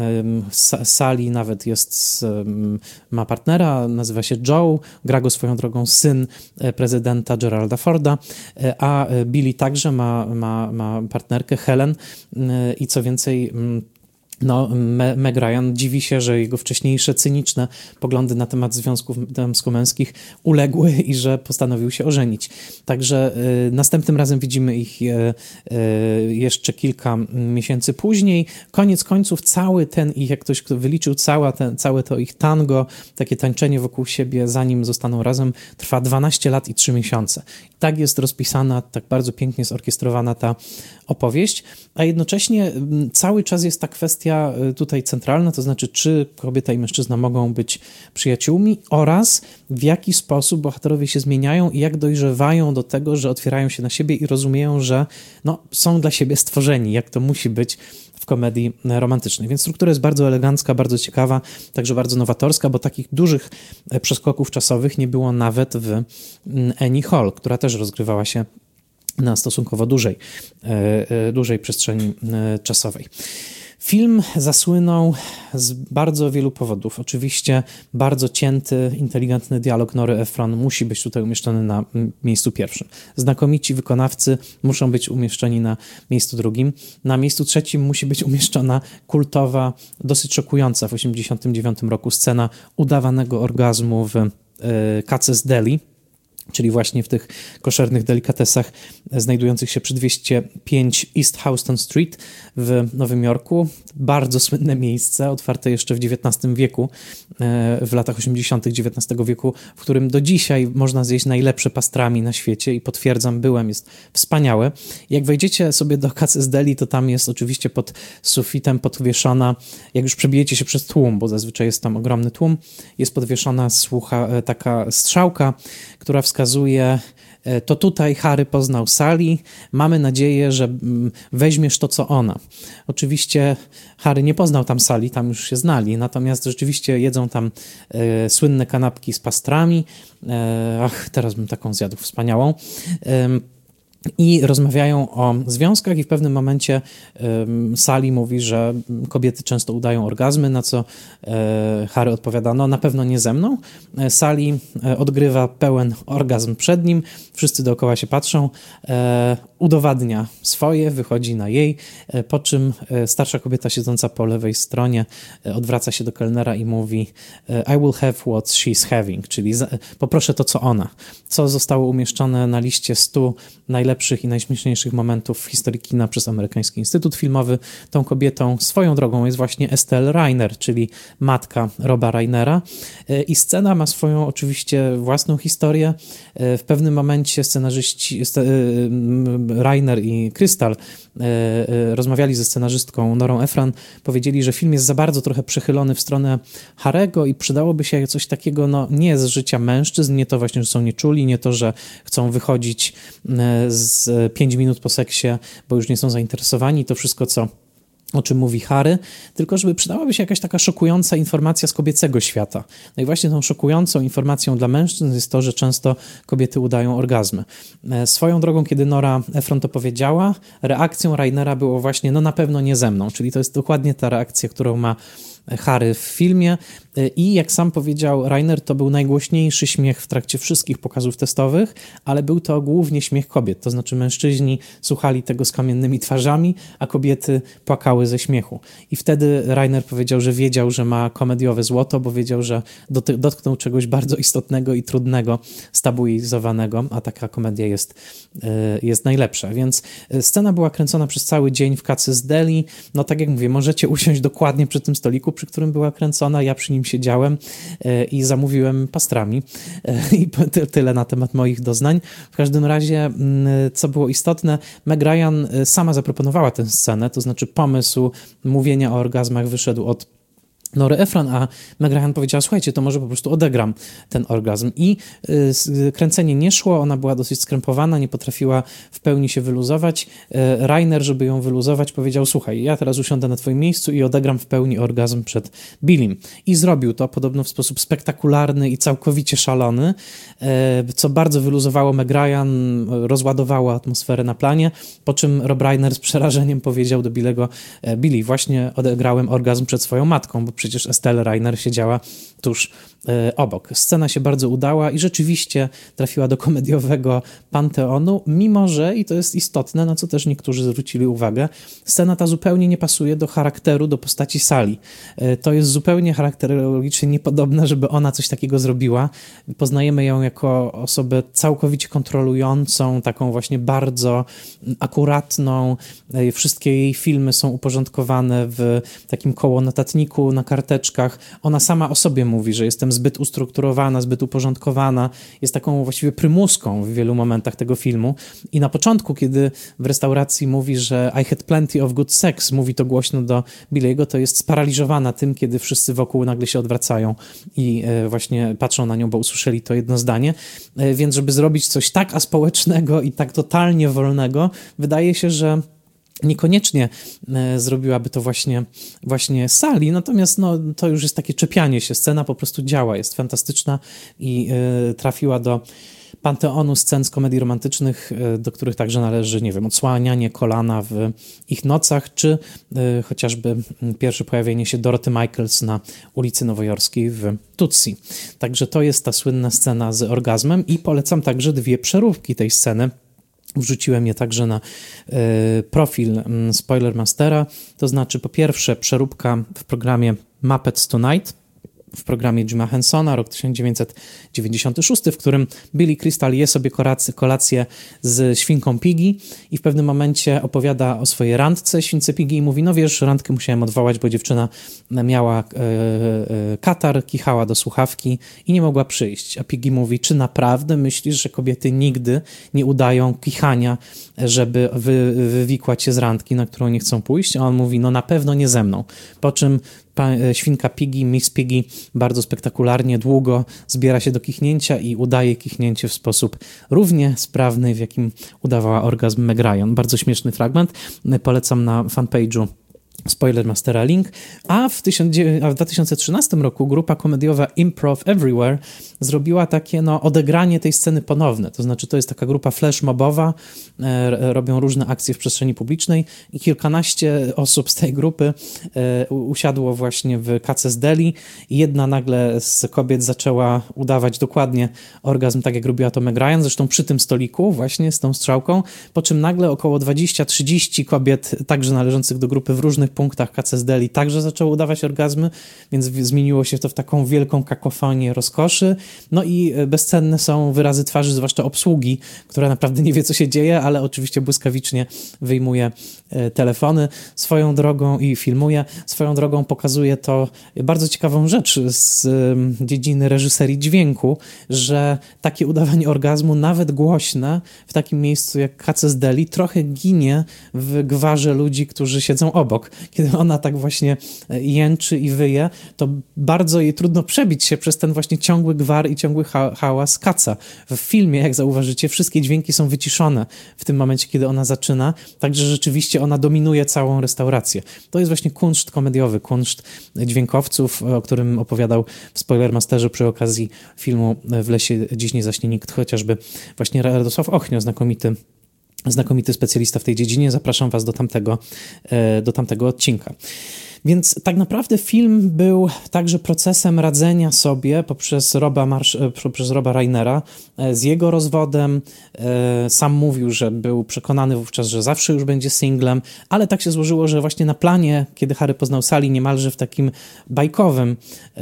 Sally nawet jest, ma partnera, nazywa się Joe, gra go swoją drogą syn prezydenta Geralda Forda, a Billy także ma, ma, ma partnerkę Helen i co więcej, no, Meg Ryan dziwi się, że jego wcześniejsze cyniczne poglądy na temat związków damsko-męskich uległy i że postanowił się ożenić. Także y, następnym razem widzimy ich y, y, jeszcze kilka miesięcy później. Koniec końców cały ten ich, jak ktoś wyliczył, cała ten, całe to ich tango, takie tańczenie wokół siebie, zanim zostaną razem, trwa dwanaście lat i trzy miesiące. I tak jest rozpisana, tak bardzo pięknie zorkiestrowana ta opowieść, a jednocześnie cały czas jest ta kwestia tutaj centralna, to znaczy czy kobieta i mężczyzna mogą być przyjaciółmi oraz w jaki sposób bohaterowie się zmieniają i jak dojrzewają do tego, że otwierają się na siebie i rozumieją, że no, są dla siebie stworzeni, jak to musi być w komedii romantycznej. Więc struktura jest bardzo elegancka, bardzo ciekawa, także bardzo nowatorska, bo takich dużych przeskoków czasowych nie było nawet w Annie Hall, która też rozgrywała się na stosunkowo dużej, dużej przestrzeni czasowej. Film zasłynął z bardzo wielu powodów. Oczywiście bardzo cięty, inteligentny dialog Nory Ephron musi być tutaj umieszczony na miejscu pierwszym. Znakomici wykonawcy muszą być umieszczeni na miejscu drugim. Na miejscu trzecim musi być umieszczona kultowa, dosyć szokująca w osiemdziesiątym dziewiątym roku scena udawanego orgazmu w Katz's Deli, czyli właśnie w tych koszernych delikatesach znajdujących się przy dwieście pięć East Houston Street w Nowym Jorku. Bardzo słynne miejsce, otwarte jeszcze w dziewiętnastym wieku, w latach osiemdziesiątych dziewiętnastego wieku, w którym do dzisiaj można zjeść najlepsze pastrami na świecie i potwierdzam, byłem, jest wspaniałe. Jak wejdziecie sobie do Katz's Deli, to tam jest oczywiście pod sufitem podwieszona, jak już przebijecie się przez tłum, bo zazwyczaj jest tam ogromny tłum, jest podwieszona słucha, taka strzałka, która wskazuje, to tutaj Harry poznał Sally, mamy nadzieję, że weźmiesz to, co ona. Oczywiście Harry nie poznał tam Sally, tam już się znali, natomiast rzeczywiście jedzą tam e, słynne kanapki z pastrami. E, ach, teraz bym taką zjadł wspaniałą. E, I rozmawiają o związkach i w pewnym momencie um, Sally mówi, że kobiety często udają orgazmy, na co e, Harry odpowiada, no na pewno nie ze mną. E, Sally e, odgrywa pełen orgazm przed nim, wszyscy dookoła się patrzą, e, udowadnia swoje, wychodzi na jej, e, po czym e, starsza kobieta siedząca po lewej stronie e, odwraca się do kelnera i mówi I will have what she's having, czyli za, poproszę to, co ona. Co zostało umieszczone na liście stu najlepszych i najśmieszniejszych momentów w historii kina przez Amerykański Instytut Filmowy. Tą kobietą swoją drogą jest właśnie Estelle Rainer, czyli matka Roba Rainera. I scena ma swoją oczywiście własną historię. W pewnym momencie scenarzyści Rainer i Crystal rozmawiali ze scenarzystką Norą Ephron, powiedzieli, że film jest za bardzo trochę przechylony w stronę Harego i przydałoby się coś takiego, no nie z życia mężczyzn, nie to właśnie, że są nieczuli, nie to, że chcą wychodzić z pięć minut po seksie, bo już nie są zainteresowani, to wszystko, co o czym mówi Harry, tylko żeby przydałaby się jakaś taka szokująca informacja z kobiecego świata. No i właśnie tą szokującą informacją dla mężczyzn jest to, że często kobiety udają orgazmy. Swoją drogą, kiedy Nora Ephron to powiedziała, reakcją Rainera było właśnie, no na pewno nie ze mną, czyli to jest dokładnie ta reakcja, którą ma Harry w filmie i jak sam powiedział Rainer, to był najgłośniejszy śmiech w trakcie wszystkich pokazów testowych, ale był to głównie śmiech kobiet, to znaczy mężczyźni słuchali tego z kamiennymi twarzami, a kobiety płakały ze śmiechu. I wtedy Rainer powiedział, że wiedział, że ma komediowe złoto, bo wiedział, że dotknął czegoś bardzo istotnego i trudnego, stabilizowanego, a taka komedia jest, jest najlepsza. Więc scena była kręcona przez cały dzień w Katz's Deli. No tak jak mówię, możecie usiąść dokładnie przy tym stoliku, przy którym była kręcona, ja przy nim siedziałem i zamówiłem pastrami i tyle na temat moich doznań. W każdym razie, co było istotne, Meg Ryan sama zaproponowała tę scenę, to znaczy pomysł mówienia o orgazmach wyszedł od Nory Ephron, a Meg Ryan powiedziała, słuchajcie, to może po prostu odegram ten orgazm. I y, kręcenie nie szło, ona była dosyć skrępowana, nie potrafiła w pełni się wyluzować. Y, Reiner, żeby ją wyluzować, powiedział, słuchaj, ja teraz usiądę na twoim miejscu i odegram w pełni orgazm przed Billim. I zrobił to podobno w sposób spektakularny i całkowicie szalony, y, co bardzo wyluzowało Meg Ryan, rozładowało atmosferę na planie, po czym Rob Reiner z przerażeniem powiedział do Billego, Billy, właśnie odegrałem orgazm przed swoją matką, bo przecież Estelle Reiner siedziała tuż e, obok. Scena się bardzo udała i rzeczywiście trafiła do komediowego panteonu, mimo że, i to jest istotne, na co też niektórzy zwrócili uwagę, scena ta zupełnie nie pasuje do charakteru, do postaci Sally. E, to jest zupełnie charakterologicznie niepodobne, żeby ona coś takiego zrobiła. Poznajemy ją jako osobę całkowicie kontrolującą, taką właśnie bardzo akuratną. E, wszystkie jej filmy są uporządkowane w takim kołonotatniku, na karteczkach. Ona sama o sobie mówi, że jestem zbyt ustrukturowana, zbyt uporządkowana. Jest taką właściwie prymuską w wielu momentach tego filmu. I na początku, kiedy w restauracji mówi, że I had plenty of good sex, mówi to głośno do Billiego, to jest sparaliżowana tym, kiedy wszyscy wokół nagle się odwracają i właśnie patrzą na nią, bo usłyszeli to jedno zdanie. Więc żeby zrobić coś tak aspołecznego i tak totalnie wolnego, wydaje się, że niekoniecznie e, zrobiłaby to właśnie, właśnie Sally, natomiast no, to już jest takie czepianie się. Scena po prostu działa, jest fantastyczna i e, trafiła do panteonu scen z komedii romantycznych, e, do których także należy, nie wiem, odsłanianie kolana w ich nocach, czy e, chociażby pierwsze pojawienie się Dorothy Michaels na ulicy Nowojorskiej w Tutsi. Także to jest ta słynna scena z orgazmem i polecam także dwie przeróbki tej sceny. Wrzuciłem je także na y, profil y, Spoilermastera, to znaczy po pierwsze przeróbka w programie Muppets Tonight, w programie Jima Hensona, rok tysiąc dziewięćset dziewięćdziesiąty szósty, w którym Billy Crystal je sobie kolację, kolację z świnką Piggy i w pewnym momencie opowiada o swojej randce śwince Piggy i mówi, no wiesz, randkę musiałem odwołać, bo dziewczyna miała e, e, katar, kichała do słuchawki i nie mogła przyjść. A Piggy mówi, czy naprawdę myślisz, że kobiety nigdy nie udają kichania, żeby wy, wywikłać się z randki, na którą nie chcą pójść? A on mówi, no na pewno nie ze mną. Po czym świnka Piggy, Miss Piggy bardzo spektakularnie, długo zbiera się do kichnięcia i udaje kichnięcie w sposób równie sprawny, w jakim udawała orgazm Meg Ryan. Bardzo śmieszny fragment. Polecam na fanpage'u Spoilermastera link, a w, tysiąc, a w dwa tysiące trzynastym roku grupa komediowa Improv Everywhere zrobiła takie no, odegranie tej sceny ponowne, to znaczy to jest taka grupa flashmobowa, e, robią różne akcje w przestrzeni publicznej i kilkanaście osób z tej grupy e, usiadło właśnie w Katz's Deli i jedna nagle z kobiet zaczęła udawać dokładnie orgazm, tak jak robiła to Meg Ryan, zresztą przy tym stoliku właśnie z tą strzałką, po czym nagle około dwadzieścia trzydzieści kobiet, także należących do grupy w różnych punktach Katz's Deli także zaczęło udawać orgazmy, więc zmieniło się to w taką wielką kakofonię rozkoszy. No i bezcenne są wyrazy twarzy, zwłaszcza obsługi, która naprawdę nie wie, co się dzieje, ale oczywiście błyskawicznie wyjmuje telefony swoją drogą i filmuje. Swoją drogą pokazuje to bardzo ciekawą rzecz z dziedziny reżyserii dźwięku, że takie udawanie orgazmu, nawet głośne, w takim miejscu jak Katz's Deli, trochę ginie w gwarze ludzi, którzy siedzą obok. Kiedy ona tak właśnie jęczy i wyje, to bardzo jej trudno przebić się przez ten właśnie ciągły gwar i ciągły ha- hałas kaca. W filmie, jak zauważycie, wszystkie dźwięki są wyciszone w tym momencie, kiedy ona zaczyna, także rzeczywiście ona dominuje całą restaurację. To jest właśnie kunszt komediowy, kunszt dźwiękowców, o którym opowiadał w Spoilermasterze przy okazji filmu W lesie dziś nie zaśnie nikt, chociażby właśnie Radosław Ochnio, znakomity znakomity specjalista w tej dziedzinie. Zapraszam was do tamtego, do tamtego odcinka. Więc tak naprawdę film był także procesem radzenia sobie poprzez Roba, Marsz- poprzez Roba Reinera z jego rozwodem. Sam mówił, że był przekonany wówczas, że zawsze już będzie singlem, ale tak się złożyło, że właśnie na planie, kiedy Harry poznał Sally, niemalże w takim bajkowym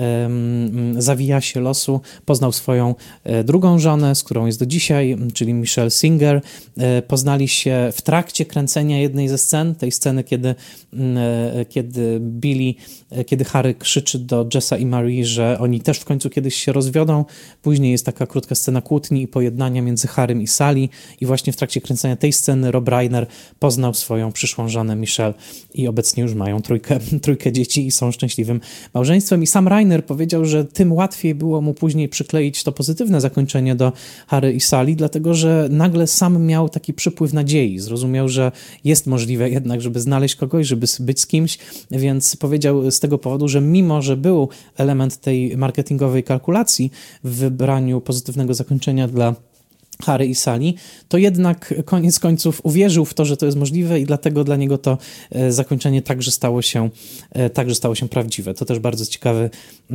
um, zawijasie losu, poznał swoją drugą żonę, z którą jest do dzisiaj, czyli Michelle Singer. Poznali się w trakcie kręcenia jednej ze scen, tej sceny, kiedy, kiedy Billy, kiedy Harry krzyczy do Jessa i Marie, że oni też w końcu kiedyś się rozwiodą. Później jest taka krótka scena kłótni i pojednania między Harrym i Sally i właśnie w trakcie kręcenia tej sceny Rob Reiner poznał swoją przyszłą żonę Michelle i obecnie już mają trójkę, trójkę dzieci i są szczęśliwym małżeństwem. I sam Reiner powiedział, że tym łatwiej było mu później przykleić to pozytywne zakończenie do Harry i Sally, dlatego że nagle sam miał taki przypływ nadziei. Zrozumiał, że jest możliwe jednak, żeby znaleźć kogoś, żeby być z kimś, więc powiedział z tego powodu, że mimo, że był element tej marketingowej kalkulacji w wybraniu pozytywnego zakończenia dla Harry i Sally, to jednak koniec końców uwierzył w to, że to jest możliwe i dlatego dla niego to zakończenie także stało się, także stało się prawdziwe. To też bardzo ciekawy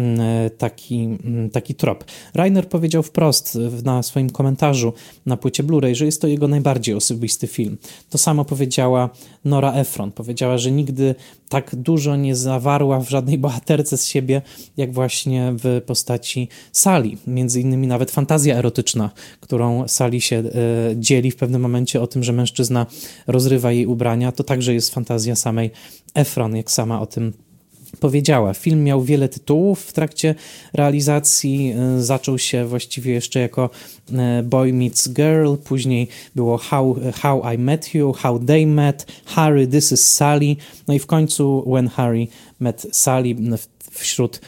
taki, taki trop. Reiner powiedział wprost na swoim komentarzu na płycie Blu-ray, że jest to jego najbardziej osobisty film. To samo powiedziała Nora Ephron. Powiedziała, że nigdy tak dużo nie zawarła w żadnej bohaterce z siebie, jak właśnie w postaci Sally. Między innymi nawet fantazja erotyczna, którą Sally się e, dzieli w pewnym momencie o tym, że mężczyzna rozrywa jej ubrania, to także jest fantazja samej Ephron, jak sama o tym powiedziała. Film miał wiele tytułów w trakcie realizacji. Zaczął się właściwie jeszcze jako Boy Meets Girl, później było How, How I Met You, How They Met, Harry, This is Sally, no i w końcu When Harry Met Sally. Wśród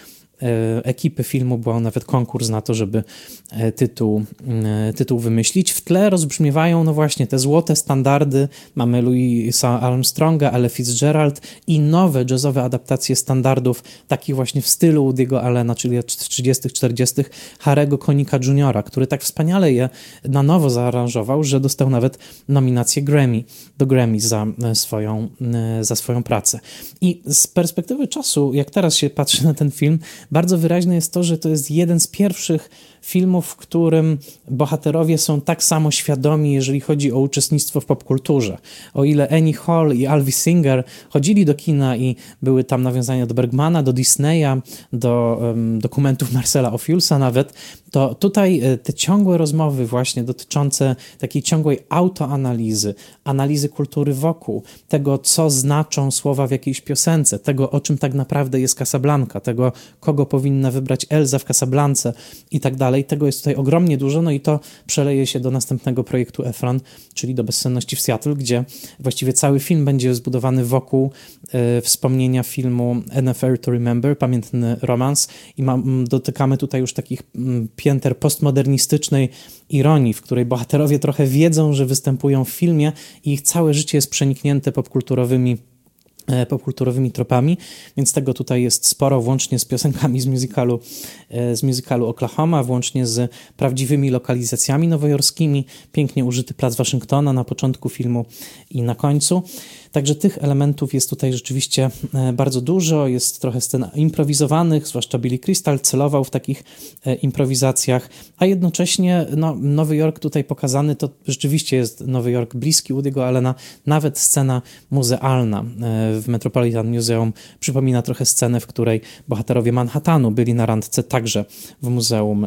ekipy filmu był nawet konkurs na to, żeby tytuł, tytuł wymyślić. W tle rozbrzmiewają no właśnie te złote standardy. Mamy Louisa Armstronga, Ella Fitzgerald i nowe jazzowe adaptacje standardów, takich właśnie w stylu Woody'ego Allena, czyli lat trzydziestych, czterdziestych, Harry'ego Konika juniora, który tak wspaniale je na nowo zaaranżował, że dostał nawet nominację Grammy, do Grammy za swoją, za swoją pracę. I z perspektywy czasu, jak teraz się patrzy na ten film, bardzo wyraźne jest to, że to jest jeden z pierwszych filmów, w którym bohaterowie są tak samo świadomi, jeżeli chodzi o uczestnictwo w popkulturze. O ile Annie Hall i Alvy Singer chodzili do kina i były tam nawiązania do Bergmana, do Disneya, do um, dokumentów Marcela Ophullsa nawet, to tutaj te ciągłe rozmowy właśnie dotyczące takiej ciągłej autoanalizy, analizy kultury wokół, tego, co znaczą słowa w jakiejś piosence, tego, o czym tak naprawdę jest Casablanca, tego, kogo powinna wybrać Elza w Casablance i tak dalej. Tego jest tutaj ogromnie dużo, no i to przeleje się do następnego projektu Ephron, czyli do Bezsenności w Seattle, gdzie właściwie cały film będzie zbudowany wokół y, wspomnienia filmu An Affair to Remember, Pamiętny romans, i ma, m, dotykamy tutaj już takich m, pięter postmodernistycznej ironii, w której bohaterowie trochę wiedzą, że występują w filmie i ich całe życie jest przeniknięte popkulturowymi popkulturowymi tropami, więc tego tutaj jest sporo, włącznie z piosenkami z musicalu, z musicalu Oklahoma, włącznie z prawdziwymi lokalizacjami nowojorskimi, pięknie użyty plac Waszyngtona na początku filmu i na końcu. Także tych elementów jest tutaj rzeczywiście bardzo dużo, jest trochę scen improwizowanych, zwłaszcza Billy Crystal celował w takich improwizacjach, a jednocześnie no, Nowy Jork tutaj pokazany to rzeczywiście jest Nowy Jork bliski Woody'ego Allena, nawet scena muzealna w Metropolitan Museum przypomina trochę scenę, w której bohaterowie Manhattanu byli na randce także w muzeum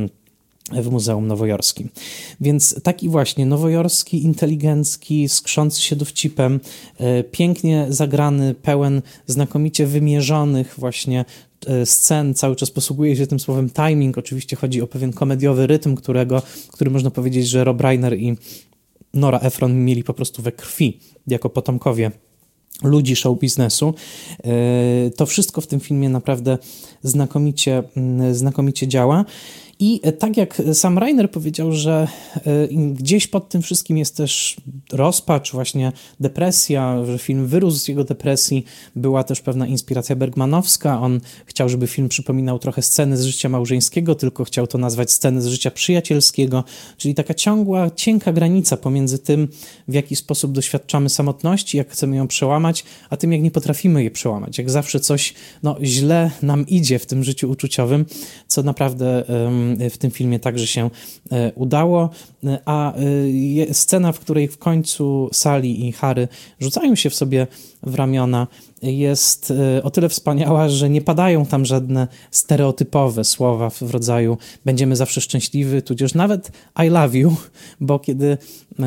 w Muzeum Nowojorskim. Więc taki właśnie nowojorski, inteligencki, skrzący się dowcipem, pięknie zagrany, pełen znakomicie wymierzonych właśnie scen, cały czas posługuje się tym słowem timing, oczywiście chodzi o pewien komediowy rytm, którego, który można powiedzieć, że Rob Reiner i Nora Ephron mieli po prostu we krwi, jako potomkowie ludzi show biznesu. To wszystko w tym filmie naprawdę znakomicie, znakomicie działa. I tak jak sam Reiner powiedział, że gdzieś pod tym wszystkim jest też rozpacz, właśnie depresja, że film wyrósł z jego depresji, była też pewna inspiracja bergmanowska. On chciał, żeby film przypominał trochę sceny z życia małżeńskiego, tylko chciał to nazwać sceny z życia przyjacielskiego, czyli taka ciągła, cienka granica pomiędzy tym, w jaki sposób doświadczamy samotności, jak chcemy ją przełamać, a tym, jak nie potrafimy jej przełamać. Jak zawsze coś no, źle nam idzie w tym życiu uczuciowym, co naprawdę um, w tym filmie także się udało, a scena, w której w końcu Sally i Harry rzucają się w sobie w ramiona, jest o tyle wspaniała, że nie padają tam żadne stereotypowe słowa w rodzaju będziemy zawsze szczęśliwi, tudzież nawet I love you, bo kiedy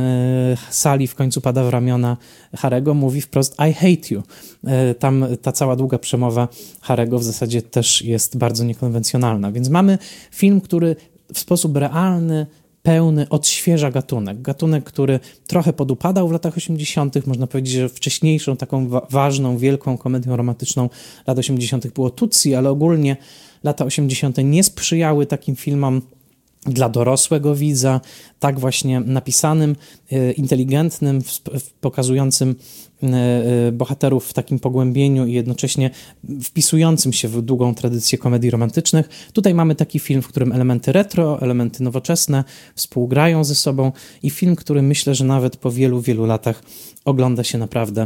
Sally w końcu pada w ramiona Harry'ego, mówi wprost I hate you. Tam ta cała długa przemowa Harry'ego w zasadzie też jest bardzo niekonwencjonalna, więc mamy film, który w sposób realny, pełny, odświeża gatunek. Gatunek, który trochę podupadał w latach osiemdziesiątych. Można powiedzieć, że wcześniejszą taką wa- ważną, wielką komedią romantyczną lat osiemdziesiątych było Tootsie, ale ogólnie lata osiemdziesiąte nie sprzyjały takim filmom dla dorosłego widza, tak właśnie napisanym, inteligentnym, pokazującym bohaterów w takim pogłębieniu i jednocześnie wpisującym się w długą tradycję komedii romantycznych. Tutaj mamy taki film, w którym elementy retro, elementy nowoczesne współgrają ze sobą i film, który myślę, że nawet po wielu, wielu latach ogląda się naprawdę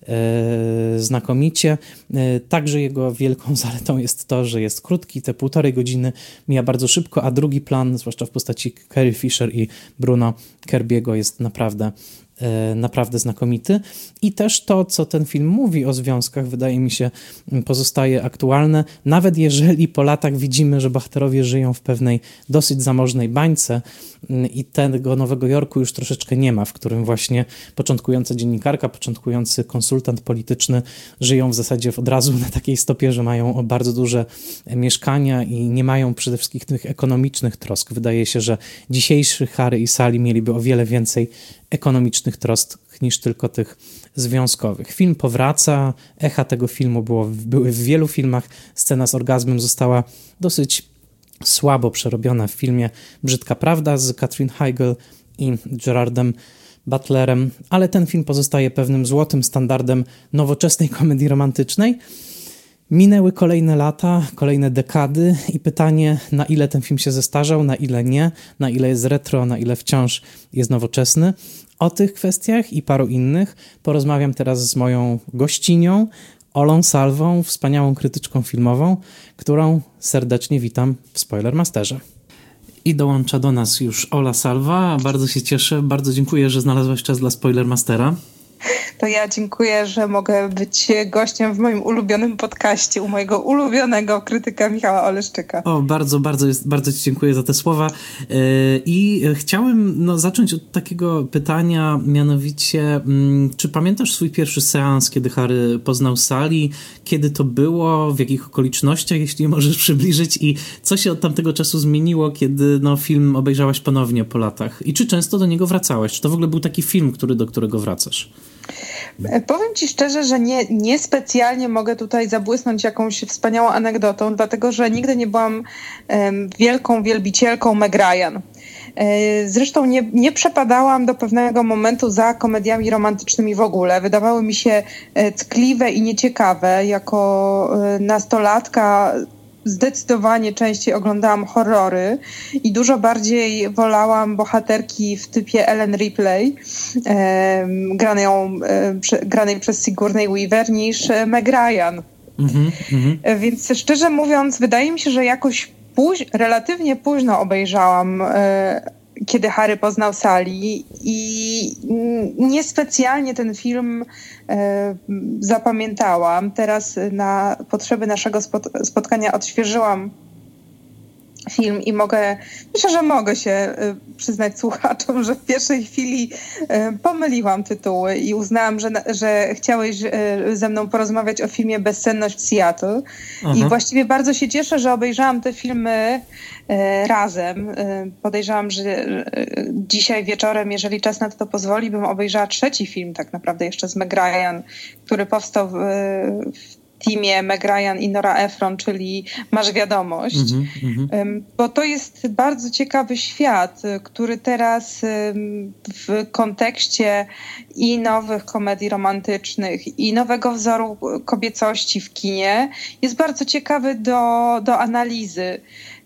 e, znakomicie. E, także jego wielką zaletą jest to, że jest krótki, te półtorej godziny mija bardzo szybko, a drugi plan, zwłaszcza w postaci Carrie Fisher i Bruno Kirby'ego, jest naprawdę naprawdę znakomity. I też to, co ten film mówi o związkach, wydaje mi się, pozostaje aktualne, nawet jeżeli po latach widzimy, że bohaterowie żyją w pewnej dosyć zamożnej bańce i tego Nowego Jorku już troszeczkę nie ma, w którym właśnie początkująca dziennikarka, początkujący konsultant polityczny żyją w zasadzie od razu na takiej stopie, że mają bardzo duże mieszkania i nie mają przede wszystkim tych ekonomicznych trosk. Wydaje się, że dzisiejszy Harry i Sally mieliby o wiele więcej ekonomicznych trosk niż tylko tych związkowych. Film powraca, echa tego filmu było, były w wielu filmach. Scena z orgazmem została dosyć słabo przerobiona w filmie Brzydka Prawda z Katherine Heigl i Gerardem Butlerem, ale ten film pozostaje pewnym złotym standardem nowoczesnej komedii romantycznej. Minęły kolejne lata, kolejne dekady i pytanie, na ile ten film się zestarzał, na ile nie, na ile jest retro, na ile wciąż jest nowoczesny. O tych kwestiach i paru innych porozmawiam teraz z moją gościnią, Olą Salwą, wspaniałą krytyczką filmową, którą serdecznie witam w Spoilermasterze. I dołącza do nas już Ola Salwa. Bardzo się cieszę, bardzo dziękuję, że znalazłaś czas dla Spoilermastera. To ja dziękuję, że mogę być gościem w moim ulubionym podcaście u mojego ulubionego krytyka Michała Oleszczyka. O, bardzo, bardzo, jest, bardzo ci dziękuję za te słowa. Yy, I chciałem no, zacząć od takiego pytania, mianowicie, yy, czy pamiętasz swój pierwszy seans, kiedy Harry poznał Sally? Kiedy to było? W jakich okolicznościach, jeśli możesz przybliżyć? I co się od tamtego czasu zmieniło, kiedy no, film obejrzałaś ponownie po latach? I czy często do niego wracałaś? Czy to w ogóle był taki film, który, do którego wracasz? Powiem ci szczerze, że nie, nie specjalnie mogę tutaj zabłysnąć jakąś wspaniałą anegdotą, dlatego że nigdy nie byłam um, wielką wielbicielką Meg Ryan. Zresztą nie, nie przepadałam do pewnego momentu za komediami romantycznymi w ogóle. Wydawały mi się tkliwe i nieciekawe. Jako nastolatka zdecydowanie częściej oglądałam horrory i dużo bardziej wolałam bohaterki w typie Ellen Ripley, e, granej, e, prze, granej przez Sigourney Weaver, niż Meg Ryan. Mm-hmm, mm-hmm. Więc szczerze mówiąc, wydaje mi się, że jakoś póź, relatywnie późno obejrzałam e, Kiedy Harry poznał Sally i niespecjalnie ten film e, zapamiętałam. Teraz na potrzeby naszego spot- spotkania odświeżyłam film i mogę, myślę, że mogę się y, przyznać słuchaczom, że w pierwszej chwili y, pomyliłam tytuły i uznałam, że, że chciałeś y, ze mną porozmawiać o filmie Bezsenność w Seattle. Aha. I właściwie bardzo się cieszę, że obejrzałam te filmy y, razem. Y, podejrzewam, że y, dzisiaj wieczorem, jeżeli czas na to pozwoli, bym obejrzała trzeci film tak naprawdę jeszcze z Meg Ryan, który powstał w, w teamie Meg Ryan i Nora Ephron, czyli Masz wiadomość, mm-hmm, mm-hmm. bo to jest bardzo ciekawy świat, który teraz w kontekście i nowych komedii romantycznych i nowego wzoru kobiecości w kinie jest bardzo ciekawy do, do analizy.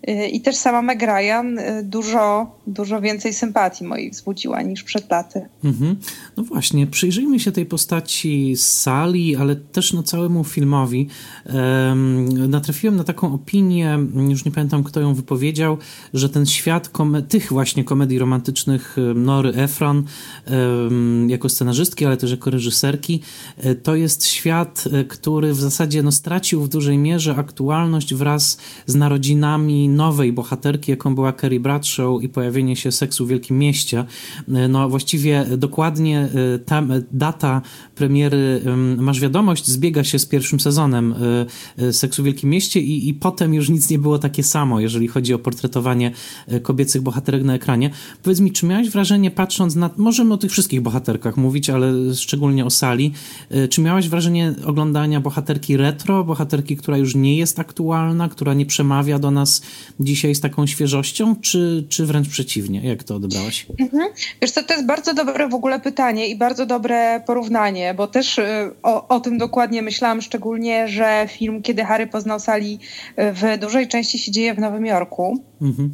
I też sama Meg Ryan dużo, dużo więcej sympatii mojej wzbudziła niż przed laty. Mhm. No właśnie, przyjrzyjmy się tej postaci Sally, ale też no całemu filmowi. Um, natrafiłem na taką opinię, już nie pamiętam kto ją wypowiedział, że ten świat kom- tych właśnie komedii romantycznych Nory Ephron um, jako scenarzystki, ale też jako reżyserki, to jest świat, który w zasadzie no, stracił w dużej mierze aktualność wraz z narodzinami nowej bohaterki, jaką była Carrie Bradshaw i pojawienie się Seksu w Wielkim Mieście. No właściwie dokładnie ta data premiery Masz Wiadomość zbiega się z pierwszym sezonem Seksu w Wielkim Mieście i, i potem już nic nie było takie samo, jeżeli chodzi o portretowanie kobiecych bohaterek na ekranie. Powiedz mi, czy miałeś wrażenie, patrząc na, możemy o tych wszystkich bohaterkach mówić, ale szczególnie o Sally, czy miałeś wrażenie oglądania bohaterki retro, bohaterki, która już nie jest aktualna, która nie przemawia do nas dzisiaj z taką świeżością, czy, czy wręcz przeciwnie? Jak to odebrałaś? Mhm. Wiesz co, to jest bardzo dobre w ogóle pytanie i bardzo dobre porównanie, bo też o, o tym dokładnie myślałam, szczególnie, że film Kiedy Harry poznał Sally w dużej części się dzieje w Nowym Jorku. Mhm.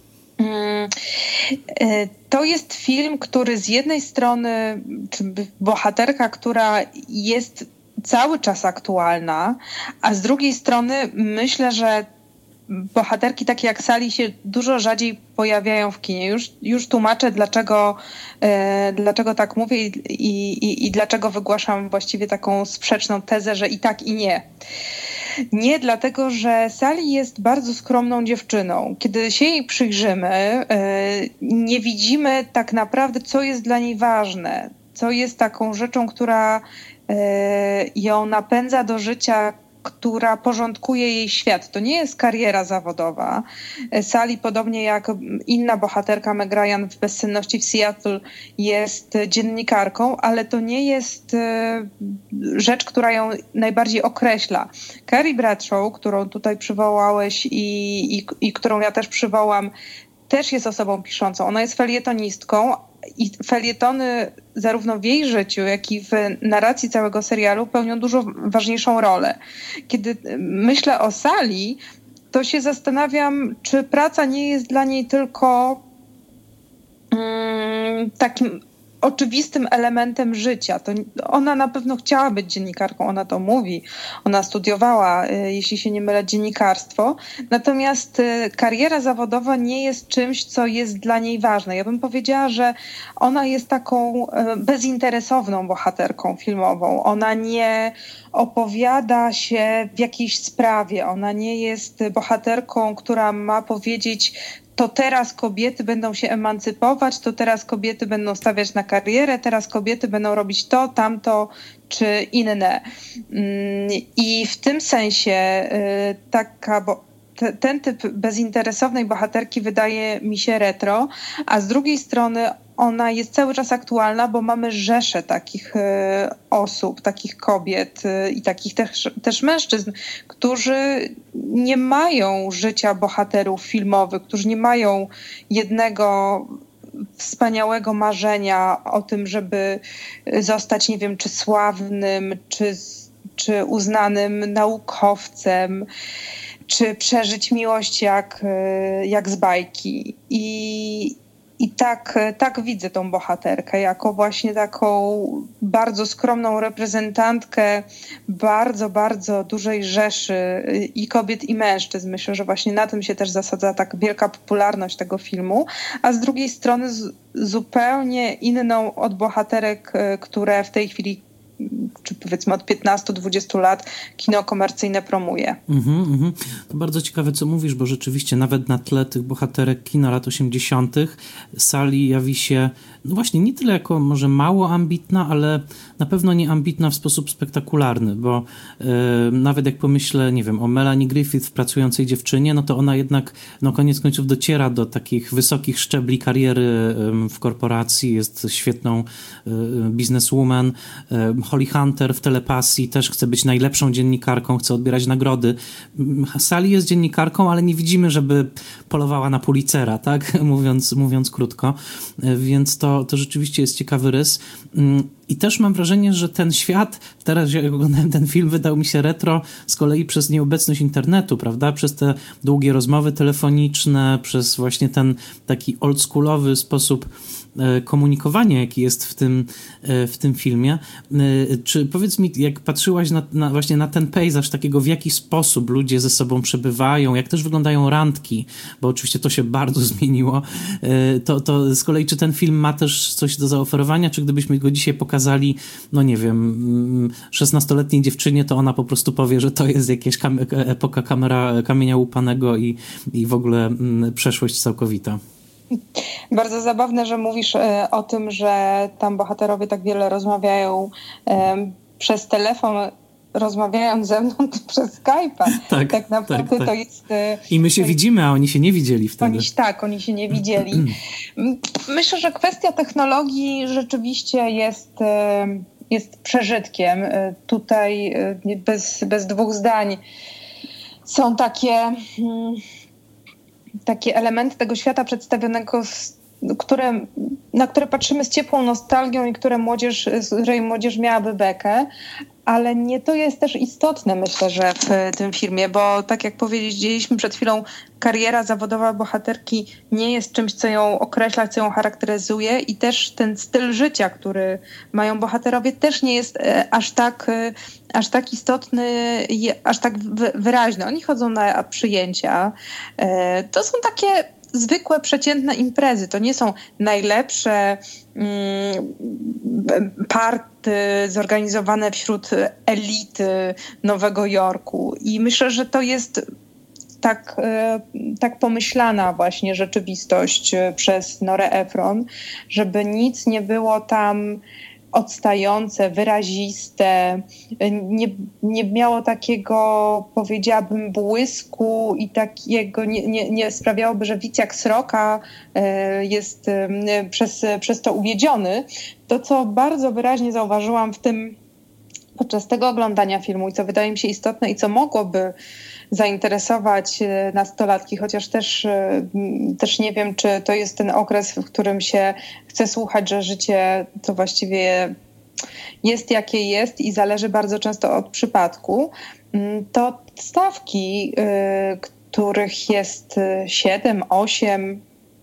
To jest film, który z jednej strony, czy bohaterka, która jest cały czas aktualna, a z drugiej strony myślę, że bohaterki takie jak Sally się dużo rzadziej pojawiają w kinie. Już, już tłumaczę, dlaczego, e, dlaczego tak mówię i, i, i dlaczego wygłaszam właściwie taką sprzeczną tezę, że i tak i nie. Nie, dlatego, że Sally jest bardzo skromną dziewczyną. Kiedy się jej przyjrzymy, e, nie widzimy tak naprawdę, co jest dla niej ważne, co jest taką rzeczą, która e, ją napędza do życia, która porządkuje jej świat. To nie jest kariera zawodowa. Sally, podobnie jak inna bohaterka Meg Ryan w Bezsenności w Seattle, jest dziennikarką, ale to nie jest rzecz, która ją najbardziej określa. Carrie Bradshaw, którą tutaj przywołałeś i, i, i którą ja też przywołam, też jest osobą piszącą. Ona jest felietonistką i felietony zarówno w jej życiu, jak i w narracji całego serialu pełnią dużo ważniejszą rolę. Kiedy myślę o Sally, to się zastanawiam, czy praca nie jest dla niej tylko mm, takim oczywistym elementem życia. To ona na pewno chciała być dziennikarką, ona to mówi. Ona studiowała, jeśli się nie mylę, dziennikarstwo. Natomiast kariera zawodowa nie jest czymś, co jest dla niej ważne. Ja bym powiedziała, że ona jest taką bezinteresowną bohaterką filmową. Ona nie opowiada się w jakiejś sprawie. Ona nie jest bohaterką, która ma powiedzieć: to teraz kobiety będą się emancypować, to teraz kobiety będą stawiać na karierę, teraz kobiety będą robić to, tamto czy inne. I w tym sensie taka, bo ten typ bezinteresownej bohaterki wydaje mi się retro, a z drugiej strony ona jest cały czas aktualna, bo mamy rzeszę takich osób, takich kobiet i takich też, też mężczyzn, którzy nie mają życia bohaterów filmowych, którzy nie mają jednego wspaniałego marzenia o tym, żeby zostać, nie wiem, czy sławnym, czy, czy uznanym naukowcem, czy przeżyć miłość jak, jak z bajki. I, i tak, tak widzę tą bohaterkę, jako właśnie taką bardzo skromną reprezentantkę bardzo, bardzo dużej rzeszy i kobiet, i mężczyzn. Myślę, że właśnie na tym się też zasadza tak wielka popularność tego filmu, a z drugiej strony z, zupełnie inną od bohaterek, które w tej chwili, czy powiedzmy od piętnastu do dwudziestu lat kino komercyjne promuje. Mm-hmm, mm-hmm. To bardzo ciekawe, co mówisz, bo rzeczywiście nawet na tle tych bohaterek kina lat osiemdziesiątych Sally jawi się, no właśnie, nie tyle jako może mało ambitna, ale na pewno nie ambitna w sposób spektakularny, bo yy, nawet jak pomyślę, nie wiem, o Melanie Griffith w Pracującej dziewczynie, no to ona jednak, no koniec końców dociera do takich wysokich szczebli kariery yy, w korporacji, jest świetną yy, bizneswoman. Yy, Holly Hunter w Telepasji też chce być najlepszą dziennikarką, chce odbierać nagrody. Sally jest dziennikarką, ale nie widzimy, żeby polowała na Pulitzera, tak? Mówiąc, mówiąc krótko. Więc to, to rzeczywiście jest ciekawy rys. I też mam wrażenie, że ten świat, teraz jak oglądałem ten film, wydał mi się retro z kolei przez nieobecność internetu, prawda? Przez te długie rozmowy telefoniczne, przez właśnie ten taki oldschoolowy sposób komunikowania, jaki jest w tym, w tym filmie. Czy powiedz mi, jak patrzyłaś na, na właśnie na ten pejzaż takiego, w jaki sposób ludzie ze sobą przebywają, jak też wyglądają randki, bo oczywiście to się bardzo zmieniło, to, to z kolei czy ten film ma też coś do zaoferowania, czy gdybyśmy go dzisiaj pokazali, no nie wiem, szesnastoletniej dziewczynie, to ona po prostu powie, że to jest jakaś kam- epoka kamera, kamienia łupanego i, i w ogóle przeszłość całkowita. Bardzo zabawne, że mówisz e, o tym, że tam bohaterowie tak wiele rozmawiają e, przez telefon, rozmawiając ze mną przez Skype'a. Tak, tak naprawdę tak, tak. To jest... E, I my się to widzimy, a oni się nie widzieli wtedy. Oni, tak, oni się nie widzieli. Myślę, że kwestia technologii rzeczywiście jest, e, jest przeżytkiem. E, tutaj e, bez, bez dwóch zdań są takie... Mm, takie elementy tego świata przedstawionego, które, na które patrzymy z ciepłą nostalgią i które młodzież, z której młodzież miałaby bekę, ale nie to jest też istotne, myślę, że w tym filmie, bo tak jak powiedzieliśmy przed chwilą, kariera zawodowa bohaterki nie jest czymś, co ją określa, co ją charakteryzuje i też ten styl życia, który mają bohaterowie, też nie jest aż tak, aż tak istotny, aż tak wyraźny. Oni chodzą na przyjęcia. To są takie zwykłe, przeciętne imprezy. To nie są najlepsze mm, party zorganizowane wśród elity Nowego Jorku. I myślę, że to jest tak, tak pomyślana właśnie rzeczywistość przez Norę Ephron, żeby nic nie było tam odstające, wyraziste, nie, nie miało takiego, powiedziałabym, błysku i takiego, nie, nie, nie sprawiałoby, że widz jak sroka jest przez, przez to uwiedziony. To, co bardzo wyraźnie zauważyłam w tym, podczas tego oglądania filmu i co wydaje mi się istotne i co mogłoby zainteresować nastolatki, chociaż też, też nie wiem, czy to jest ten okres, w którym się chce słuchać, że życie to właściwie jest jakie jest i zależy bardzo często od przypadku. To stawki, których jest siedem, osiem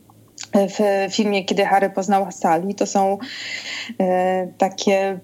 w filmie Kiedy Harry poznał Sally, to są takie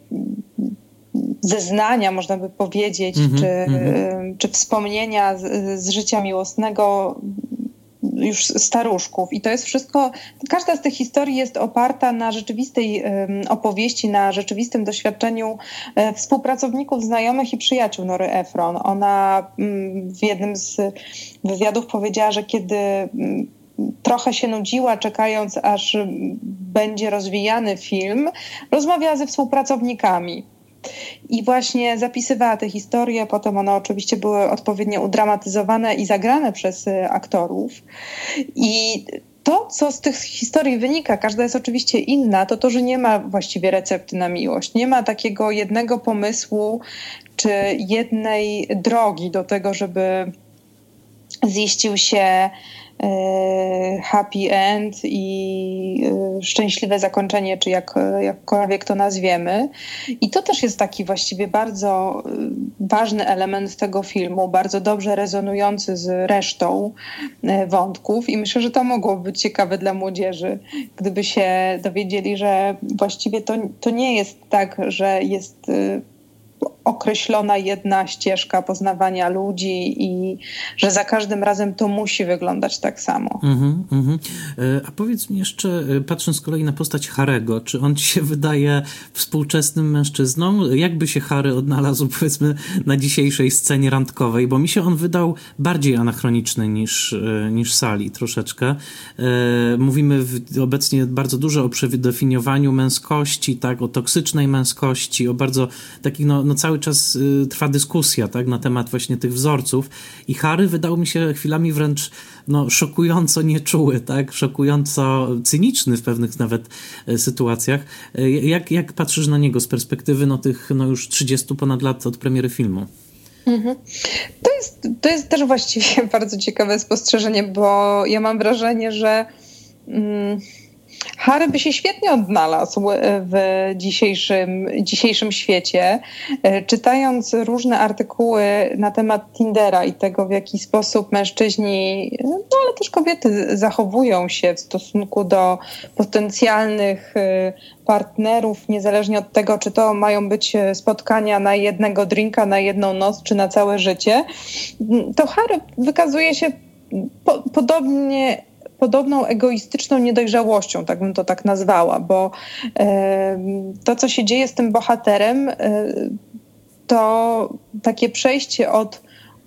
zeznania, można by powiedzieć, mm-hmm, czy, mm-hmm. czy wspomnienia z, z życia miłosnego już staruszków. I to jest wszystko, każda z tych historii jest oparta na rzeczywistej um, opowieści, na rzeczywistym doświadczeniu um, współpracowników, znajomych i przyjaciół Nory Ephron. Ona um, w jednym z wywiadów powiedziała, że kiedy um, trochę się nudziła, czekając aż będzie rozwijany film, rozmawiała ze współpracownikami. I właśnie zapisywała te historie, potem one oczywiście były odpowiednio udramatyzowane i zagrane przez aktorów. I to, co z tych historii wynika, każda jest oczywiście inna, to to, że nie ma właściwie recepty na miłość. Nie ma takiego jednego pomysłu czy jednej drogi do tego, żeby ziścił się happy end i szczęśliwe zakończenie, czy jak, jakkolwiek to nazwiemy. I to też jest taki właściwie bardzo ważny element tego filmu, bardzo dobrze rezonujący z resztą wątków i myślę, że to mogłoby być ciekawe dla młodzieży, gdyby się dowiedzieli, że właściwie to, to nie jest tak, że jest określona jedna ścieżka poznawania ludzi i że za każdym razem to musi wyglądać tak samo. Mm-hmm, mm-hmm. A powiedz mi jeszcze, patrząc z kolei na postać Harry'ego, czy on ci się wydaje współczesnym mężczyzną? Jakby się Harry odnalazł, powiedzmy, na dzisiejszej scenie randkowej? Bo mi się on wydał bardziej anachroniczny niż, niż Sally troszeczkę. Mówimy w, obecnie bardzo dużo o przedefiniowaniu męskości, tak, o toksycznej męskości, o bardzo takich, no, no cały czas y, trwa dyskusja, tak, na temat właśnie tych wzorców i Harry wydał mi się chwilami wręcz no, szokująco nieczuły, tak, szokująco cyniczny w pewnych nawet y, sytuacjach. Y, jak, jak patrzysz na niego z perspektywy no, tych no, już trzydziestu ponad lat od premiery filmu? Mhm. To jest, to jest też właściwie bardzo ciekawe spostrzeżenie, bo ja mam wrażenie, że mm, Harry by się świetnie odnalazł w dzisiejszym, dzisiejszym świecie. Czytając różne artykuły na temat Tindera i tego, w jaki sposób mężczyźni, no ale też kobiety zachowują się w stosunku do potencjalnych partnerów, niezależnie od tego, czy to mają być spotkania na jednego drinka, na jedną noc, czy na całe życie, to Harry wykazuje się po, podobnie podobną egoistyczną niedojrzałością, tak bym to tak nazwała, bo e, to, co się dzieje z tym bohaterem, e, to takie przejście od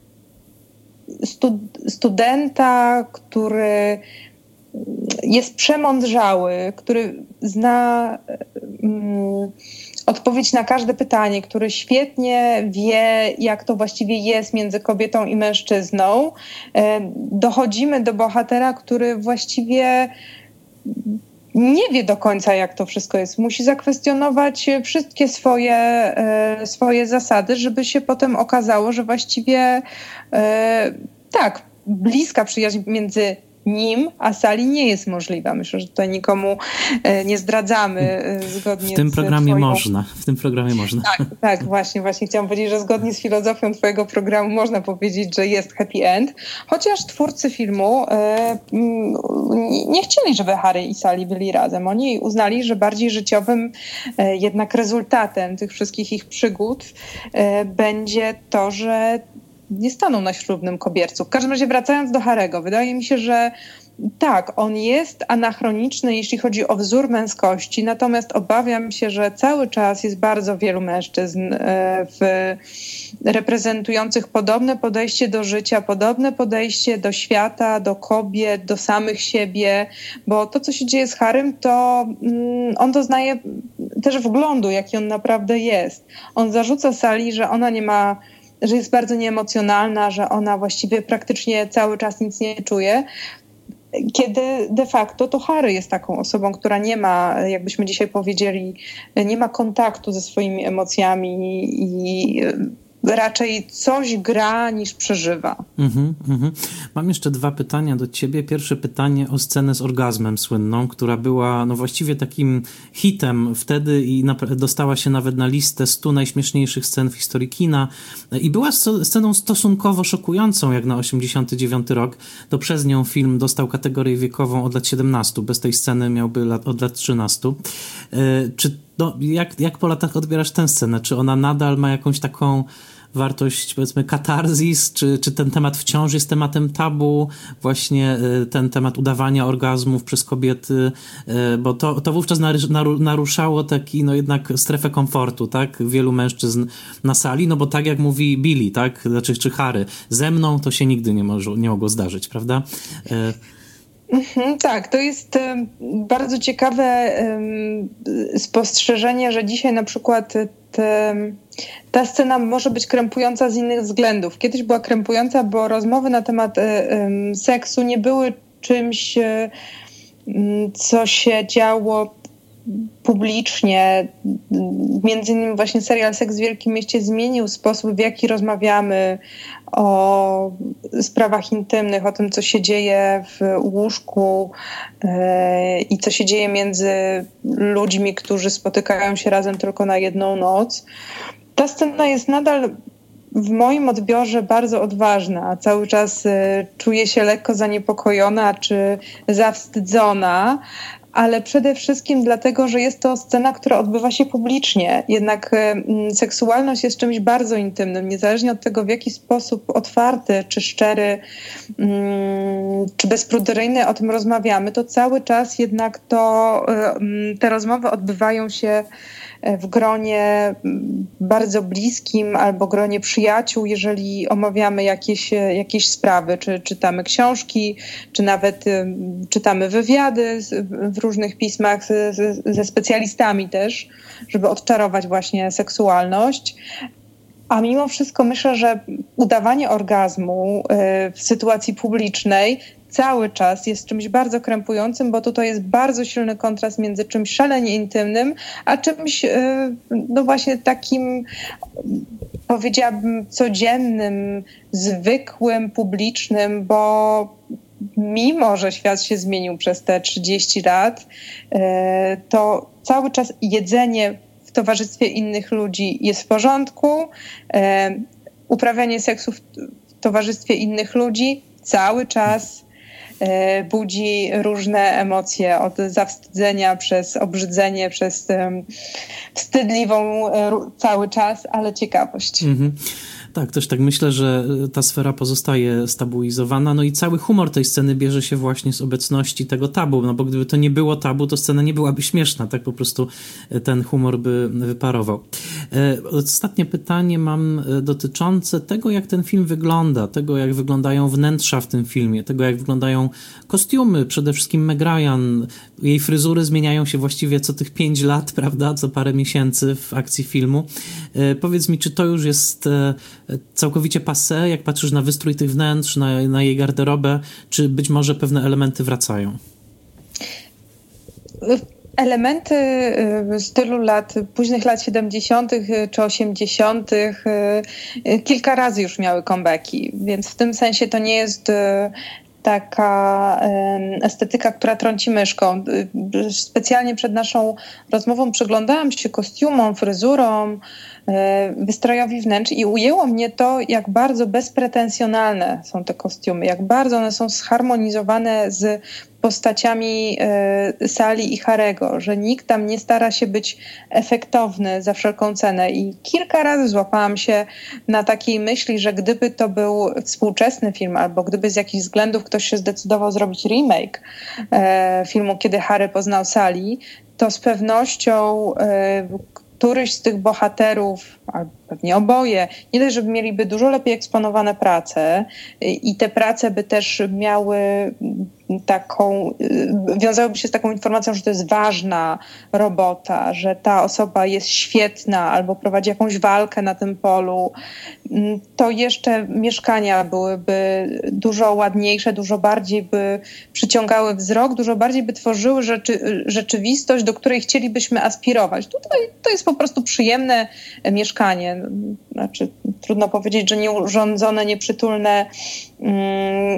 stu, studenta, który jest przemądrzały, który zna mm, odpowiedź na każde pytanie, który świetnie wie, jak to właściwie jest między kobietą i mężczyzną. Dochodzimy do bohatera, który właściwie nie wie do końca, jak to wszystko jest. Musi zakwestionować wszystkie swoje, swoje zasady, żeby się potem okazało, że właściwie tak, bliska przyjaźń między nim, a Sally nie jest możliwa. Myślę, że tutaj nikomu nie zdradzamy zgodnie z W tym programie twoją... można. W tym programie można. Tak, tak, właśnie, właśnie chciałam powiedzieć, że zgodnie z filozofią twojego programu można powiedzieć, że jest happy end. Chociaż twórcy filmu e, nie chcieli, żeby Harry i Sally byli razem. Oni uznali, że bardziej życiowym e, jednak rezultatem tych wszystkich ich przygód e, będzie to, że nie staną na ślubnym kobiercu. W każdym razie wracając do Harry'ego, wydaje mi się, że tak, on jest anachroniczny, jeśli chodzi o wzór męskości, natomiast obawiam się, że cały czas jest bardzo wielu mężczyzn w, reprezentujących podobne podejście do życia, podobne podejście do świata, do kobiet, do samych siebie, bo to, co się dzieje z Harrym, to mm, on doznaje też wglądu, jaki on naprawdę jest. On zarzuca Sally, że ona nie ma że jest bardzo nieemocjonalna, że ona właściwie praktycznie cały czas nic nie czuje, kiedy de facto to Harry jest taką osobą, która nie ma, jakbyśmy dzisiaj powiedzieli, nie ma kontaktu ze swoimi emocjami i raczej coś gra niż przeżywa. Mm-hmm, mm-hmm. Mam jeszcze dwa pytania do ciebie. Pierwsze pytanie o scenę z orgazmem słynną, która była no właściwie takim hitem wtedy i na, dostała się nawet na listę stu najśmieszniejszych scen w historii kina i była sceną stosunkowo szokującą jak na osiemdziesiąty dziewiąty rok. To przez nią film dostał kategorię wiekową od lat siedemnastu. Bez tej sceny miałby lat, od lat trzynastu. Yy, czy no, jak, jak po latach odbierasz tę scenę? Czy ona nadal ma jakąś taką wartość, powiedzmy, katarzis, czy, czy ten temat wciąż jest tematem tabu, właśnie ten temat udawania orgazmów przez kobiety, bo to, to wówczas naruszało taki, no jednak strefę komfortu, tak, wielu mężczyzn na sali, no bo tak jak mówi Billy, tak, znaczy, czy Harry, ze mną to się nigdy nie, może, nie mogło zdarzyć, prawda? Mhm, tak, to jest um, bardzo ciekawe um, spostrzeżenie, że dzisiaj na przykład te, ta scena może być krępująca z innych względów. Kiedyś była krępująca, bo rozmowy na temat um, seksu nie były czymś, um, co się działo publicznie. Między innymi właśnie serial Seks w Wielkim Mieście zmienił sposób, w jaki rozmawiamy o sprawach intymnych, o tym, co się dzieje w łóżku yy, i co się dzieje między ludźmi, którzy spotykają się razem tylko na jedną noc. Ta scena jest nadal w moim odbiorze bardzo odważna. Cały czas yy, czuję się lekko zaniepokojona czy zawstydzona, ale przede wszystkim dlatego, że jest to scena, która odbywa się publicznie. Jednak y, seksualność jest czymś bardzo intymnym. Niezależnie od tego, w jaki sposób otwarty, czy szczery, y, czy bezpruderyjny o tym rozmawiamy, to cały czas jednak to, y, te rozmowy odbywają się w gronie bardzo bliskim albo gronie przyjaciół, jeżeli omawiamy jakieś, jakieś sprawy, czy czytamy książki, czy nawet czytamy wywiady w różnych pismach ze, ze specjalistami też, żeby odczarować właśnie seksualność. A mimo wszystko myślę, że udawanie orgazmu w sytuacji publicznej cały czas jest czymś bardzo krępującym, bo tutaj jest bardzo silny kontrast między czymś szalenie intymnym, a czymś no właśnie takim, powiedziałabym, codziennym, zwykłym, publicznym, bo mimo że świat się zmienił przez te trzydzieści lat, to cały czas jedzenie w towarzystwie innych ludzi jest w porządku, uprawianie seksu w towarzystwie innych ludzi cały czas budzi różne emocje, od zawstydzenia przez obrzydzenie, przez wstydliwą cały czas, ale ciekawość. Mhm. Tak, też tak myślę, że ta sfera pozostaje stabilizowana, no i cały humor tej sceny bierze się właśnie z obecności tego tabu, no bo gdyby to nie było tabu, to scena nie byłaby śmieszna, tak po prostu ten humor by wyparował. Ostatnie pytanie mam dotyczące tego, jak ten film wygląda, tego, jak wyglądają wnętrza w tym filmie, tego, jak wyglądają kostiumy, przede wszystkim Meg Ryan. Jej fryzury zmieniają się właściwie co tych pięć lat, prawda, co parę miesięcy w akcji filmu. Powiedz mi, czy to już jest całkowicie passé, jak patrzysz na wystrój tych wnętrz, na, na jej garderobę, czy być może pewne elementy wracają? Elementy stylu lat, późnych lat siedemdziesiątych czy osiemdziesiątych kilka razy już miały comebacki, więc w tym sensie to nie jest taka estetyka, która trąci myszką. Specjalnie przed naszą rozmową przyglądałam się kostiumom, fryzurom, wystrojowi wnętrz i ujęło mnie to, jak bardzo bezpretensjonalne są te kostiumy, jak bardzo one są zharmonizowane z postaciami Sally i Harego, że nikt tam nie stara się być efektowny za wszelką cenę i kilka razy złapałam się na takiej myśli, że gdyby to był współczesny film albo gdyby z jakichś względów ktoś się zdecydował zrobić remake filmu Kiedy Harry poznał Sally, to z pewnością któryś z tych bohaterów, albo pewnie oboje, nie dość, że mieliby dużo lepiej eksponowane prace i te prace by też miały taką, wiązałyby się z taką informacją, że to jest ważna robota, że ta osoba jest świetna albo prowadzi jakąś walkę na tym polu, to jeszcze mieszkania byłyby dużo ładniejsze, dużo bardziej by przyciągały wzrok, dużo bardziej by tworzyły rzeczy, rzeczywistość, do której chcielibyśmy aspirować. Tutaj to jest po prostu przyjemne mieszkanie. Znaczy, trudno powiedzieć, że nieurządzone, nieprzytulne, mm,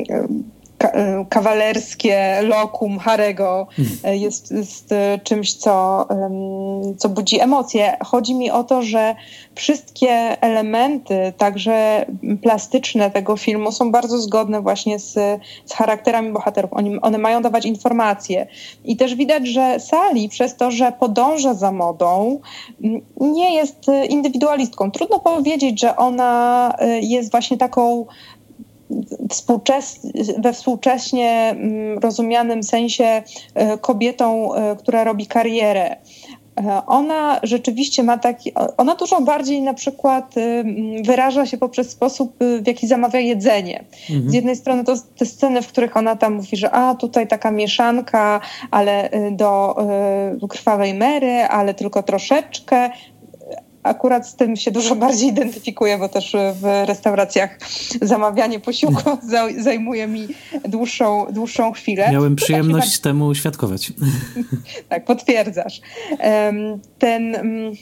kawalerskie lokum Harego jest, jest czymś, co, co budzi emocje. Chodzi mi o to, że wszystkie elementy, także plastyczne tego filmu są bardzo zgodne właśnie z, z charakterami bohaterów. Oni, one mają dawać informacje. I też widać, że Sally przez to, że podąża za modą, nie jest indywidualistką. Trudno powiedzieć, że ona jest właśnie taką Współczes- we współcześnie rozumianym sensie kobietą, która robi karierę. Ona rzeczywiście ma taki, ona dużo bardziej na przykład wyraża się poprzez sposób, w jaki zamawia jedzenie. Mhm. Z jednej strony to te sceny, w których ona tam mówi, że a tutaj taka mieszanka, ale do y, krwawej Mary, ale tylko troszeczkę. Akurat z tym się dużo bardziej identyfikuję, bo też w restauracjach zamawianie posiłku zajmuje mi dłuższą, dłuższą chwilę. Miałem przyjemność tak... temu świadkować. Tak, potwierdzasz. Ten...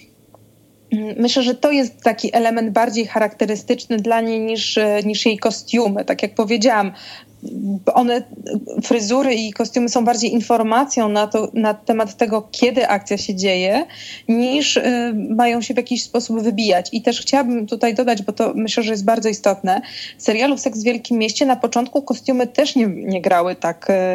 Myślę, że to jest taki element bardziej charakterystyczny dla niej niż, niż jej kostiumy. Tak jak powiedziałam, one, fryzury i kostiumy są bardziej informacją na, to, na temat tego, kiedy akcja się dzieje, niż y, mają się w jakiś sposób wybijać. I też chciałabym tutaj dodać, bo to myślę, że jest bardzo istotne, w serialu Seks w Wielkim Mieście na początku kostiumy też nie, nie grały tak, y,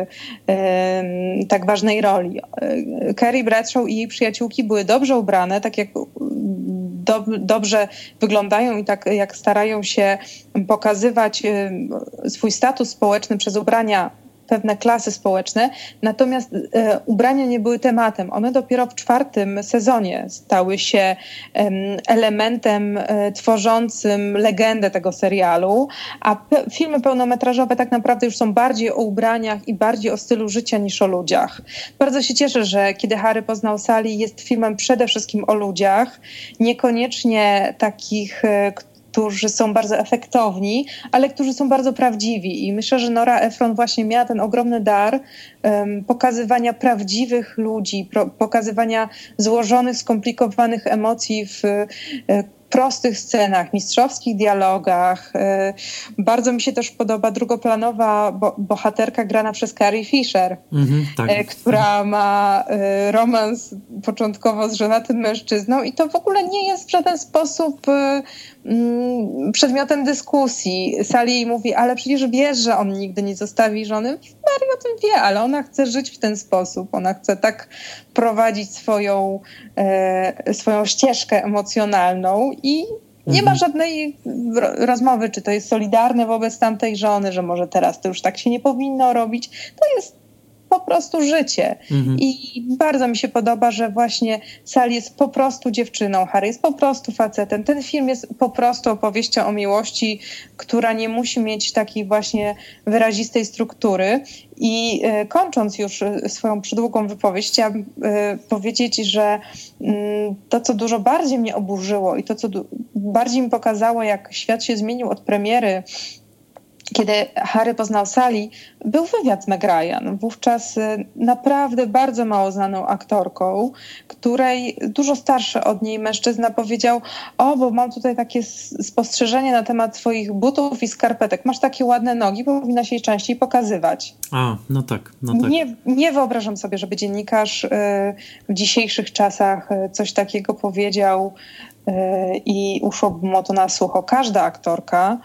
y, tak ważnej roli. Y, Carrie Bradshaw i jej przyjaciółki były dobrze ubrane, tak jak do, dobrze wyglądają i tak jak starają się pokazywać y, swój status społeczny przez ubrania, pewne klasy społeczne, natomiast e, ubrania nie były tematem. One dopiero w czwartym sezonie stały się e, elementem e, tworzącym legendę tego serialu, a pe- filmy pełnometrażowe tak naprawdę już są bardziej o ubraniach i bardziej o stylu życia niż o ludziach. Bardzo się cieszę, że Kiedy Harry poznał Sally jest filmem przede wszystkim o ludziach, niekoniecznie takich, e, którzy są bardzo efektowni, ale którzy są bardzo prawdziwi. I myślę, że Nora Ephron właśnie miała ten ogromny dar um, pokazywania prawdziwych ludzi, pro, pokazywania złożonych, skomplikowanych emocji w, prostych scenach, mistrzowskich dialogach. Bardzo mi się też podoba drugoplanowa bo- bohaterka grana przez Carrie Fisher, mm-hmm, tak. która ma romans początkowo z żonatym mężczyzną i to w ogóle nie jest w żaden sposób przedmiotem dyskusji. Sally jej mówi, ale przecież wiesz, że on nigdy nie zostawi żony. Mary o tym wie, ale ona chce żyć w ten sposób. Ona chce tak prowadzić swoją, e, swoją ścieżkę emocjonalną i nie ma żadnej rozmowy, czy to jest solidarne wobec tamtej żony, że może teraz to już tak się nie powinno robić. To jest po prostu życie. Mhm. I bardzo mi się podoba, że właśnie Sally jest po prostu dziewczyną, Harry jest po prostu facetem. Ten film jest po prostu opowieścią o miłości, która nie musi mieć takiej właśnie wyrazistej struktury. I y, kończąc już swoją przydługą wypowiedź, chciałabym y, powiedzieć, że y, to, co dużo bardziej mnie oburzyło i to, co du- bardziej mi pokazało, jak świat się zmienił od premiery, kiedy Harry poznał Sally, był wywiad z Meg Ryan, wówczas naprawdę bardzo mało znaną aktorką, której dużo starszy od niej mężczyzna powiedział, o, bo mam tutaj takie spostrzeżenie na temat twoich butów i skarpetek. Masz takie ładne nogi, powinna się je częściej pokazywać. A, no tak, no tak. Nie, nie wyobrażam sobie, żeby dziennikarz w dzisiejszych czasach coś takiego powiedział i uszłoby mu to na sucho. Każda aktorka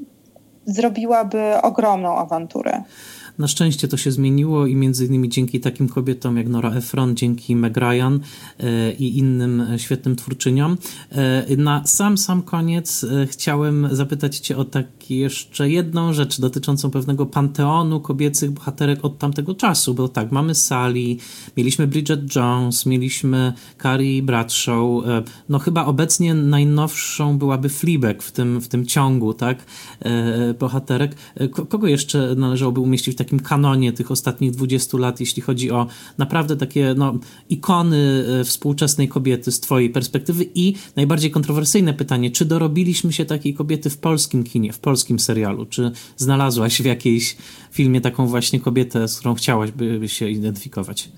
zrobiłaby ogromną awanturę. Na szczęście to się zmieniło i między innymi dzięki takim kobietom jak Nora Ephron, dzięki Meg Ryan e, i innym świetnym twórczyniom. E, na sam, sam koniec e, chciałem zapytać cię o tak jeszcze jedną rzecz dotyczącą pewnego panteonu kobiecych bohaterek od tamtego czasu, bo tak, mamy Sally, mieliśmy Bridget Jones, mieliśmy Carrie Bradshaw, e, no chyba obecnie najnowszą byłaby Fleabag w tym, w tym ciągu, tak, e, bohaterek. E, kogo jeszcze należałoby umieścić w takim kanonie tych ostatnich dwudziestu lat, jeśli chodzi o naprawdę takie no, ikony współczesnej kobiety z twojej perspektywy? I najbardziej kontrowersyjne pytanie, czy dorobiliśmy się takiej kobiety w polskim kinie, w polskim serialu? Czy znalazłaś w jakiejś filmie taką właśnie kobietę, z którą chciałaś by się identyfikować?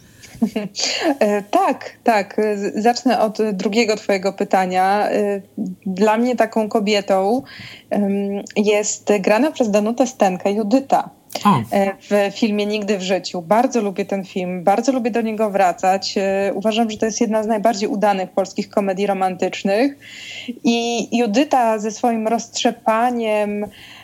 Tak, tak. Zacznę od drugiego twojego pytania. Dla mnie taką kobietą jest grana przez Danutę Stenkę Judyta. O. W filmie Nigdy w życiu. Bardzo lubię ten film, bardzo lubię do niego wracać. Uważam, że to jest jedna z najbardziej udanych polskich komedii romantycznych. I Judyta ze swoim roztrzepaniem,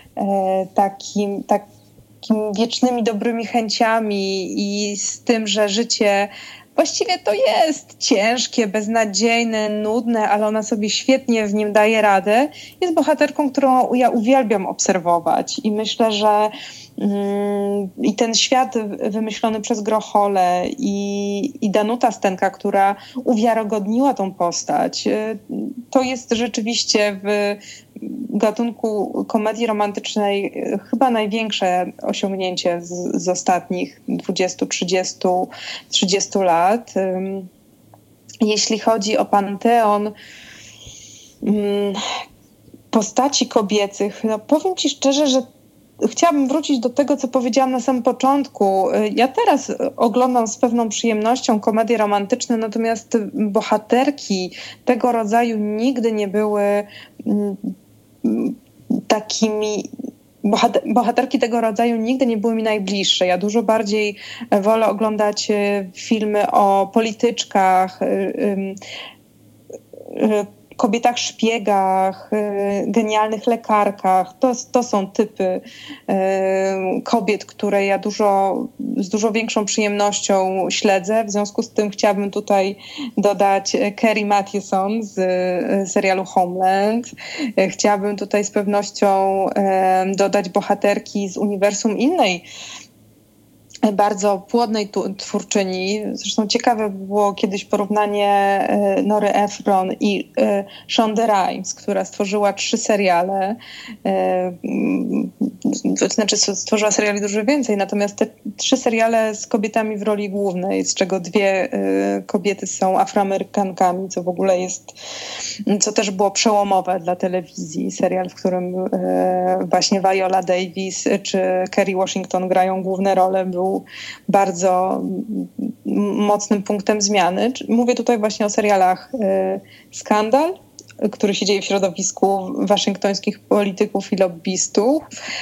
takim, tak, takimi wiecznymi dobrymi chęciami i z tym, że życie właściwie to jest ciężkie, beznadziejne, nudne, ale ona sobie świetnie w nim daje radę. Jest bohaterką, którą ja uwielbiam obserwować i myślę, że mm, i ten świat wymyślony przez Grocholę i, i Danuta Stenka, która uwiarygodniła tą postać, to jest rzeczywiście w gatunku komedii romantycznej chyba największe osiągnięcie z, z ostatnich dwudziestu, trzydziestu, trzydziestu lat. Jeśli chodzi o panteon postaci kobiecych, no powiem ci szczerze, że chciałabym wrócić do tego, co powiedziałam na samym początku. Ja teraz oglądam z pewną przyjemnością komedie romantyczne, natomiast bohaterki tego rodzaju nigdy nie były takimi... Bohaterki tego rodzaju nigdy nie były mi najbliższe. Ja dużo bardziej wolę oglądać filmy o polityczkach, kobietach szpiegach, genialnych lekarkach. To, to są typy kobiet, które ja dużo, z dużo większą przyjemnością śledzę. W związku z tym chciałabym tutaj dodać Carrie Mathieson z serialu Homeland. Chciałabym tutaj z pewnością dodać bohaterki z uniwersum innej bardzo płodnej twórczyni. Zresztą ciekawe było kiedyś porównanie Nory Ephron i Shondy Rhimes, która stworzyła trzy seriale. To znaczy stworzyła seriali dużo więcej, natomiast te trzy seriale z kobietami w roli głównej, z czego dwie kobiety są Afroamerykankami, co w ogóle jest, co też było przełomowe dla telewizji. Serial, w którym właśnie Viola Davis czy Kerry Washington grają główne role, był bardzo mocnym punktem zmiany. Mówię tutaj właśnie o serialach Skandal który się dzieje w środowisku waszyngtońskich polityków i lobbystów.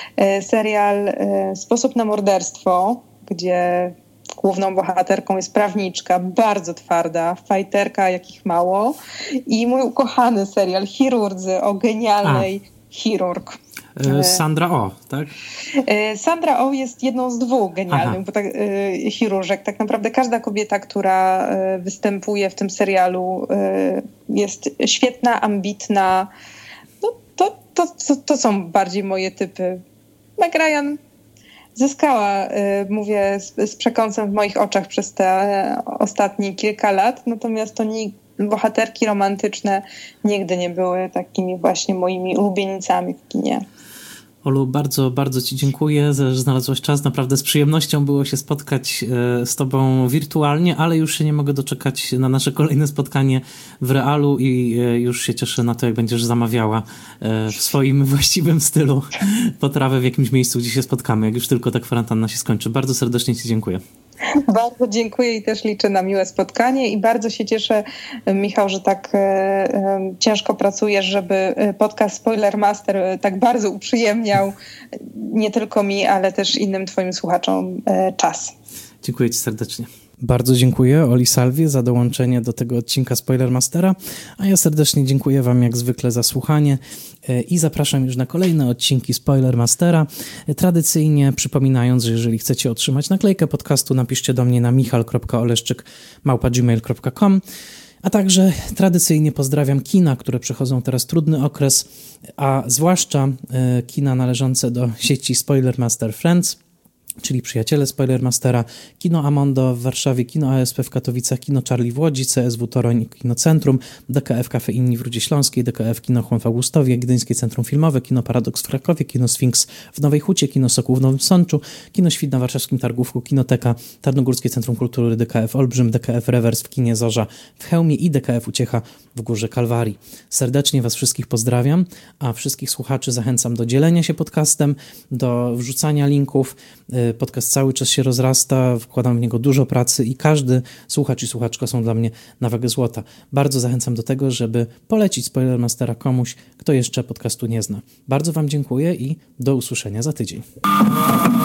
Serial Sposób na morderstwo, gdzie główną bohaterką jest prawniczka, bardzo twarda, fajterka jakich mało. I mój ukochany serial Chirurdzy o genialnej A. chirurg. Sandra Oh, tak? Sandra Oh jest jedną z dwóch genialnych bo tak, y, chirurżek. Tak naprawdę każda kobieta, która y, występuje w tym serialu y, jest świetna, ambitna. No, to, to, to, to są bardziej moje typy. Meg Ryan zyskała, y, mówię z, z przekąsem w moich oczach przez te ostatnie kilka lat, natomiast to nie bohaterki romantyczne nigdy nie były takimi właśnie moimi ulubienicami w kinie. Olu, bardzo, bardzo Ci dziękuję, że znalazłaś czas. Naprawdę z przyjemnością było się spotkać z Tobą wirtualnie, ale już się nie mogę doczekać na nasze kolejne spotkanie w realu i już się cieszę na to, jak będziesz zamawiała w swoim właściwym stylu potrawę w jakimś miejscu, gdzie się spotkamy, jak już tylko ta kwarantanna się skończy. Bardzo serdecznie Ci dziękuję. Bardzo dziękuję i też liczę na miłe spotkanie i bardzo się cieszę, Michał, że tak e, e, ciężko pracujesz, żeby podcast Spoilermaster tak bardzo uprzyjemniał nie tylko mi, ale też innym twoim słuchaczom e, czas. Dziękuję Ci serdecznie. Bardzo dziękuję Oli Salwie za dołączenie do tego odcinka Spoilermastera, a ja serdecznie dziękuję Wam jak zwykle za słuchanie i zapraszam już na kolejne odcinki Spoilermastera. Tradycyjnie przypominając, że jeżeli chcecie otrzymać naklejkę podcastu, napiszcie do mnie na michal kropka oleszczyk małpa gmail kropka com. A także tradycyjnie pozdrawiam kina, które przechodzą teraz trudny okres, a zwłaszcza kina należące do sieci Spoilermaster Friends, czyli przyjaciele Spoilermastera, Kino Amondo w Warszawie, Kino A S P w Katowicach, Kino Charlie w Łodzi, C S W Toruń, Kino Centrum, D K F Cafe Inni w Rudzie Śląskiej, D K F Kino Chłon w Augustowie, Gdyńskie Centrum Filmowe, Kino Paradoks w Krakowie, Kino Sfinks w Nowej Hucie, Kino Sokół w Nowym Sączu, Kino Świt na Warszawskim Targówku, Kinoteka, Tarnogórskie Centrum Kultury, D K F Olbrzym, D K F Rewers w Kinie Zorza w Chełmie i D K F Uciecha w Górze Kalwarii. Serdecznie Was wszystkich pozdrawiam, a wszystkich słuchaczy zachęcam do dzielenia się podcastem, do wrzucania linków. Podcast cały czas się rozrasta, wkładam w niego dużo pracy i każdy słuchacz i słuchaczka są dla mnie na wagę złota. Bardzo zachęcam do tego, żeby polecić Spoilermastera komuś, kto jeszcze podcastu nie zna. Bardzo Wam dziękuję i do usłyszenia za tydzień.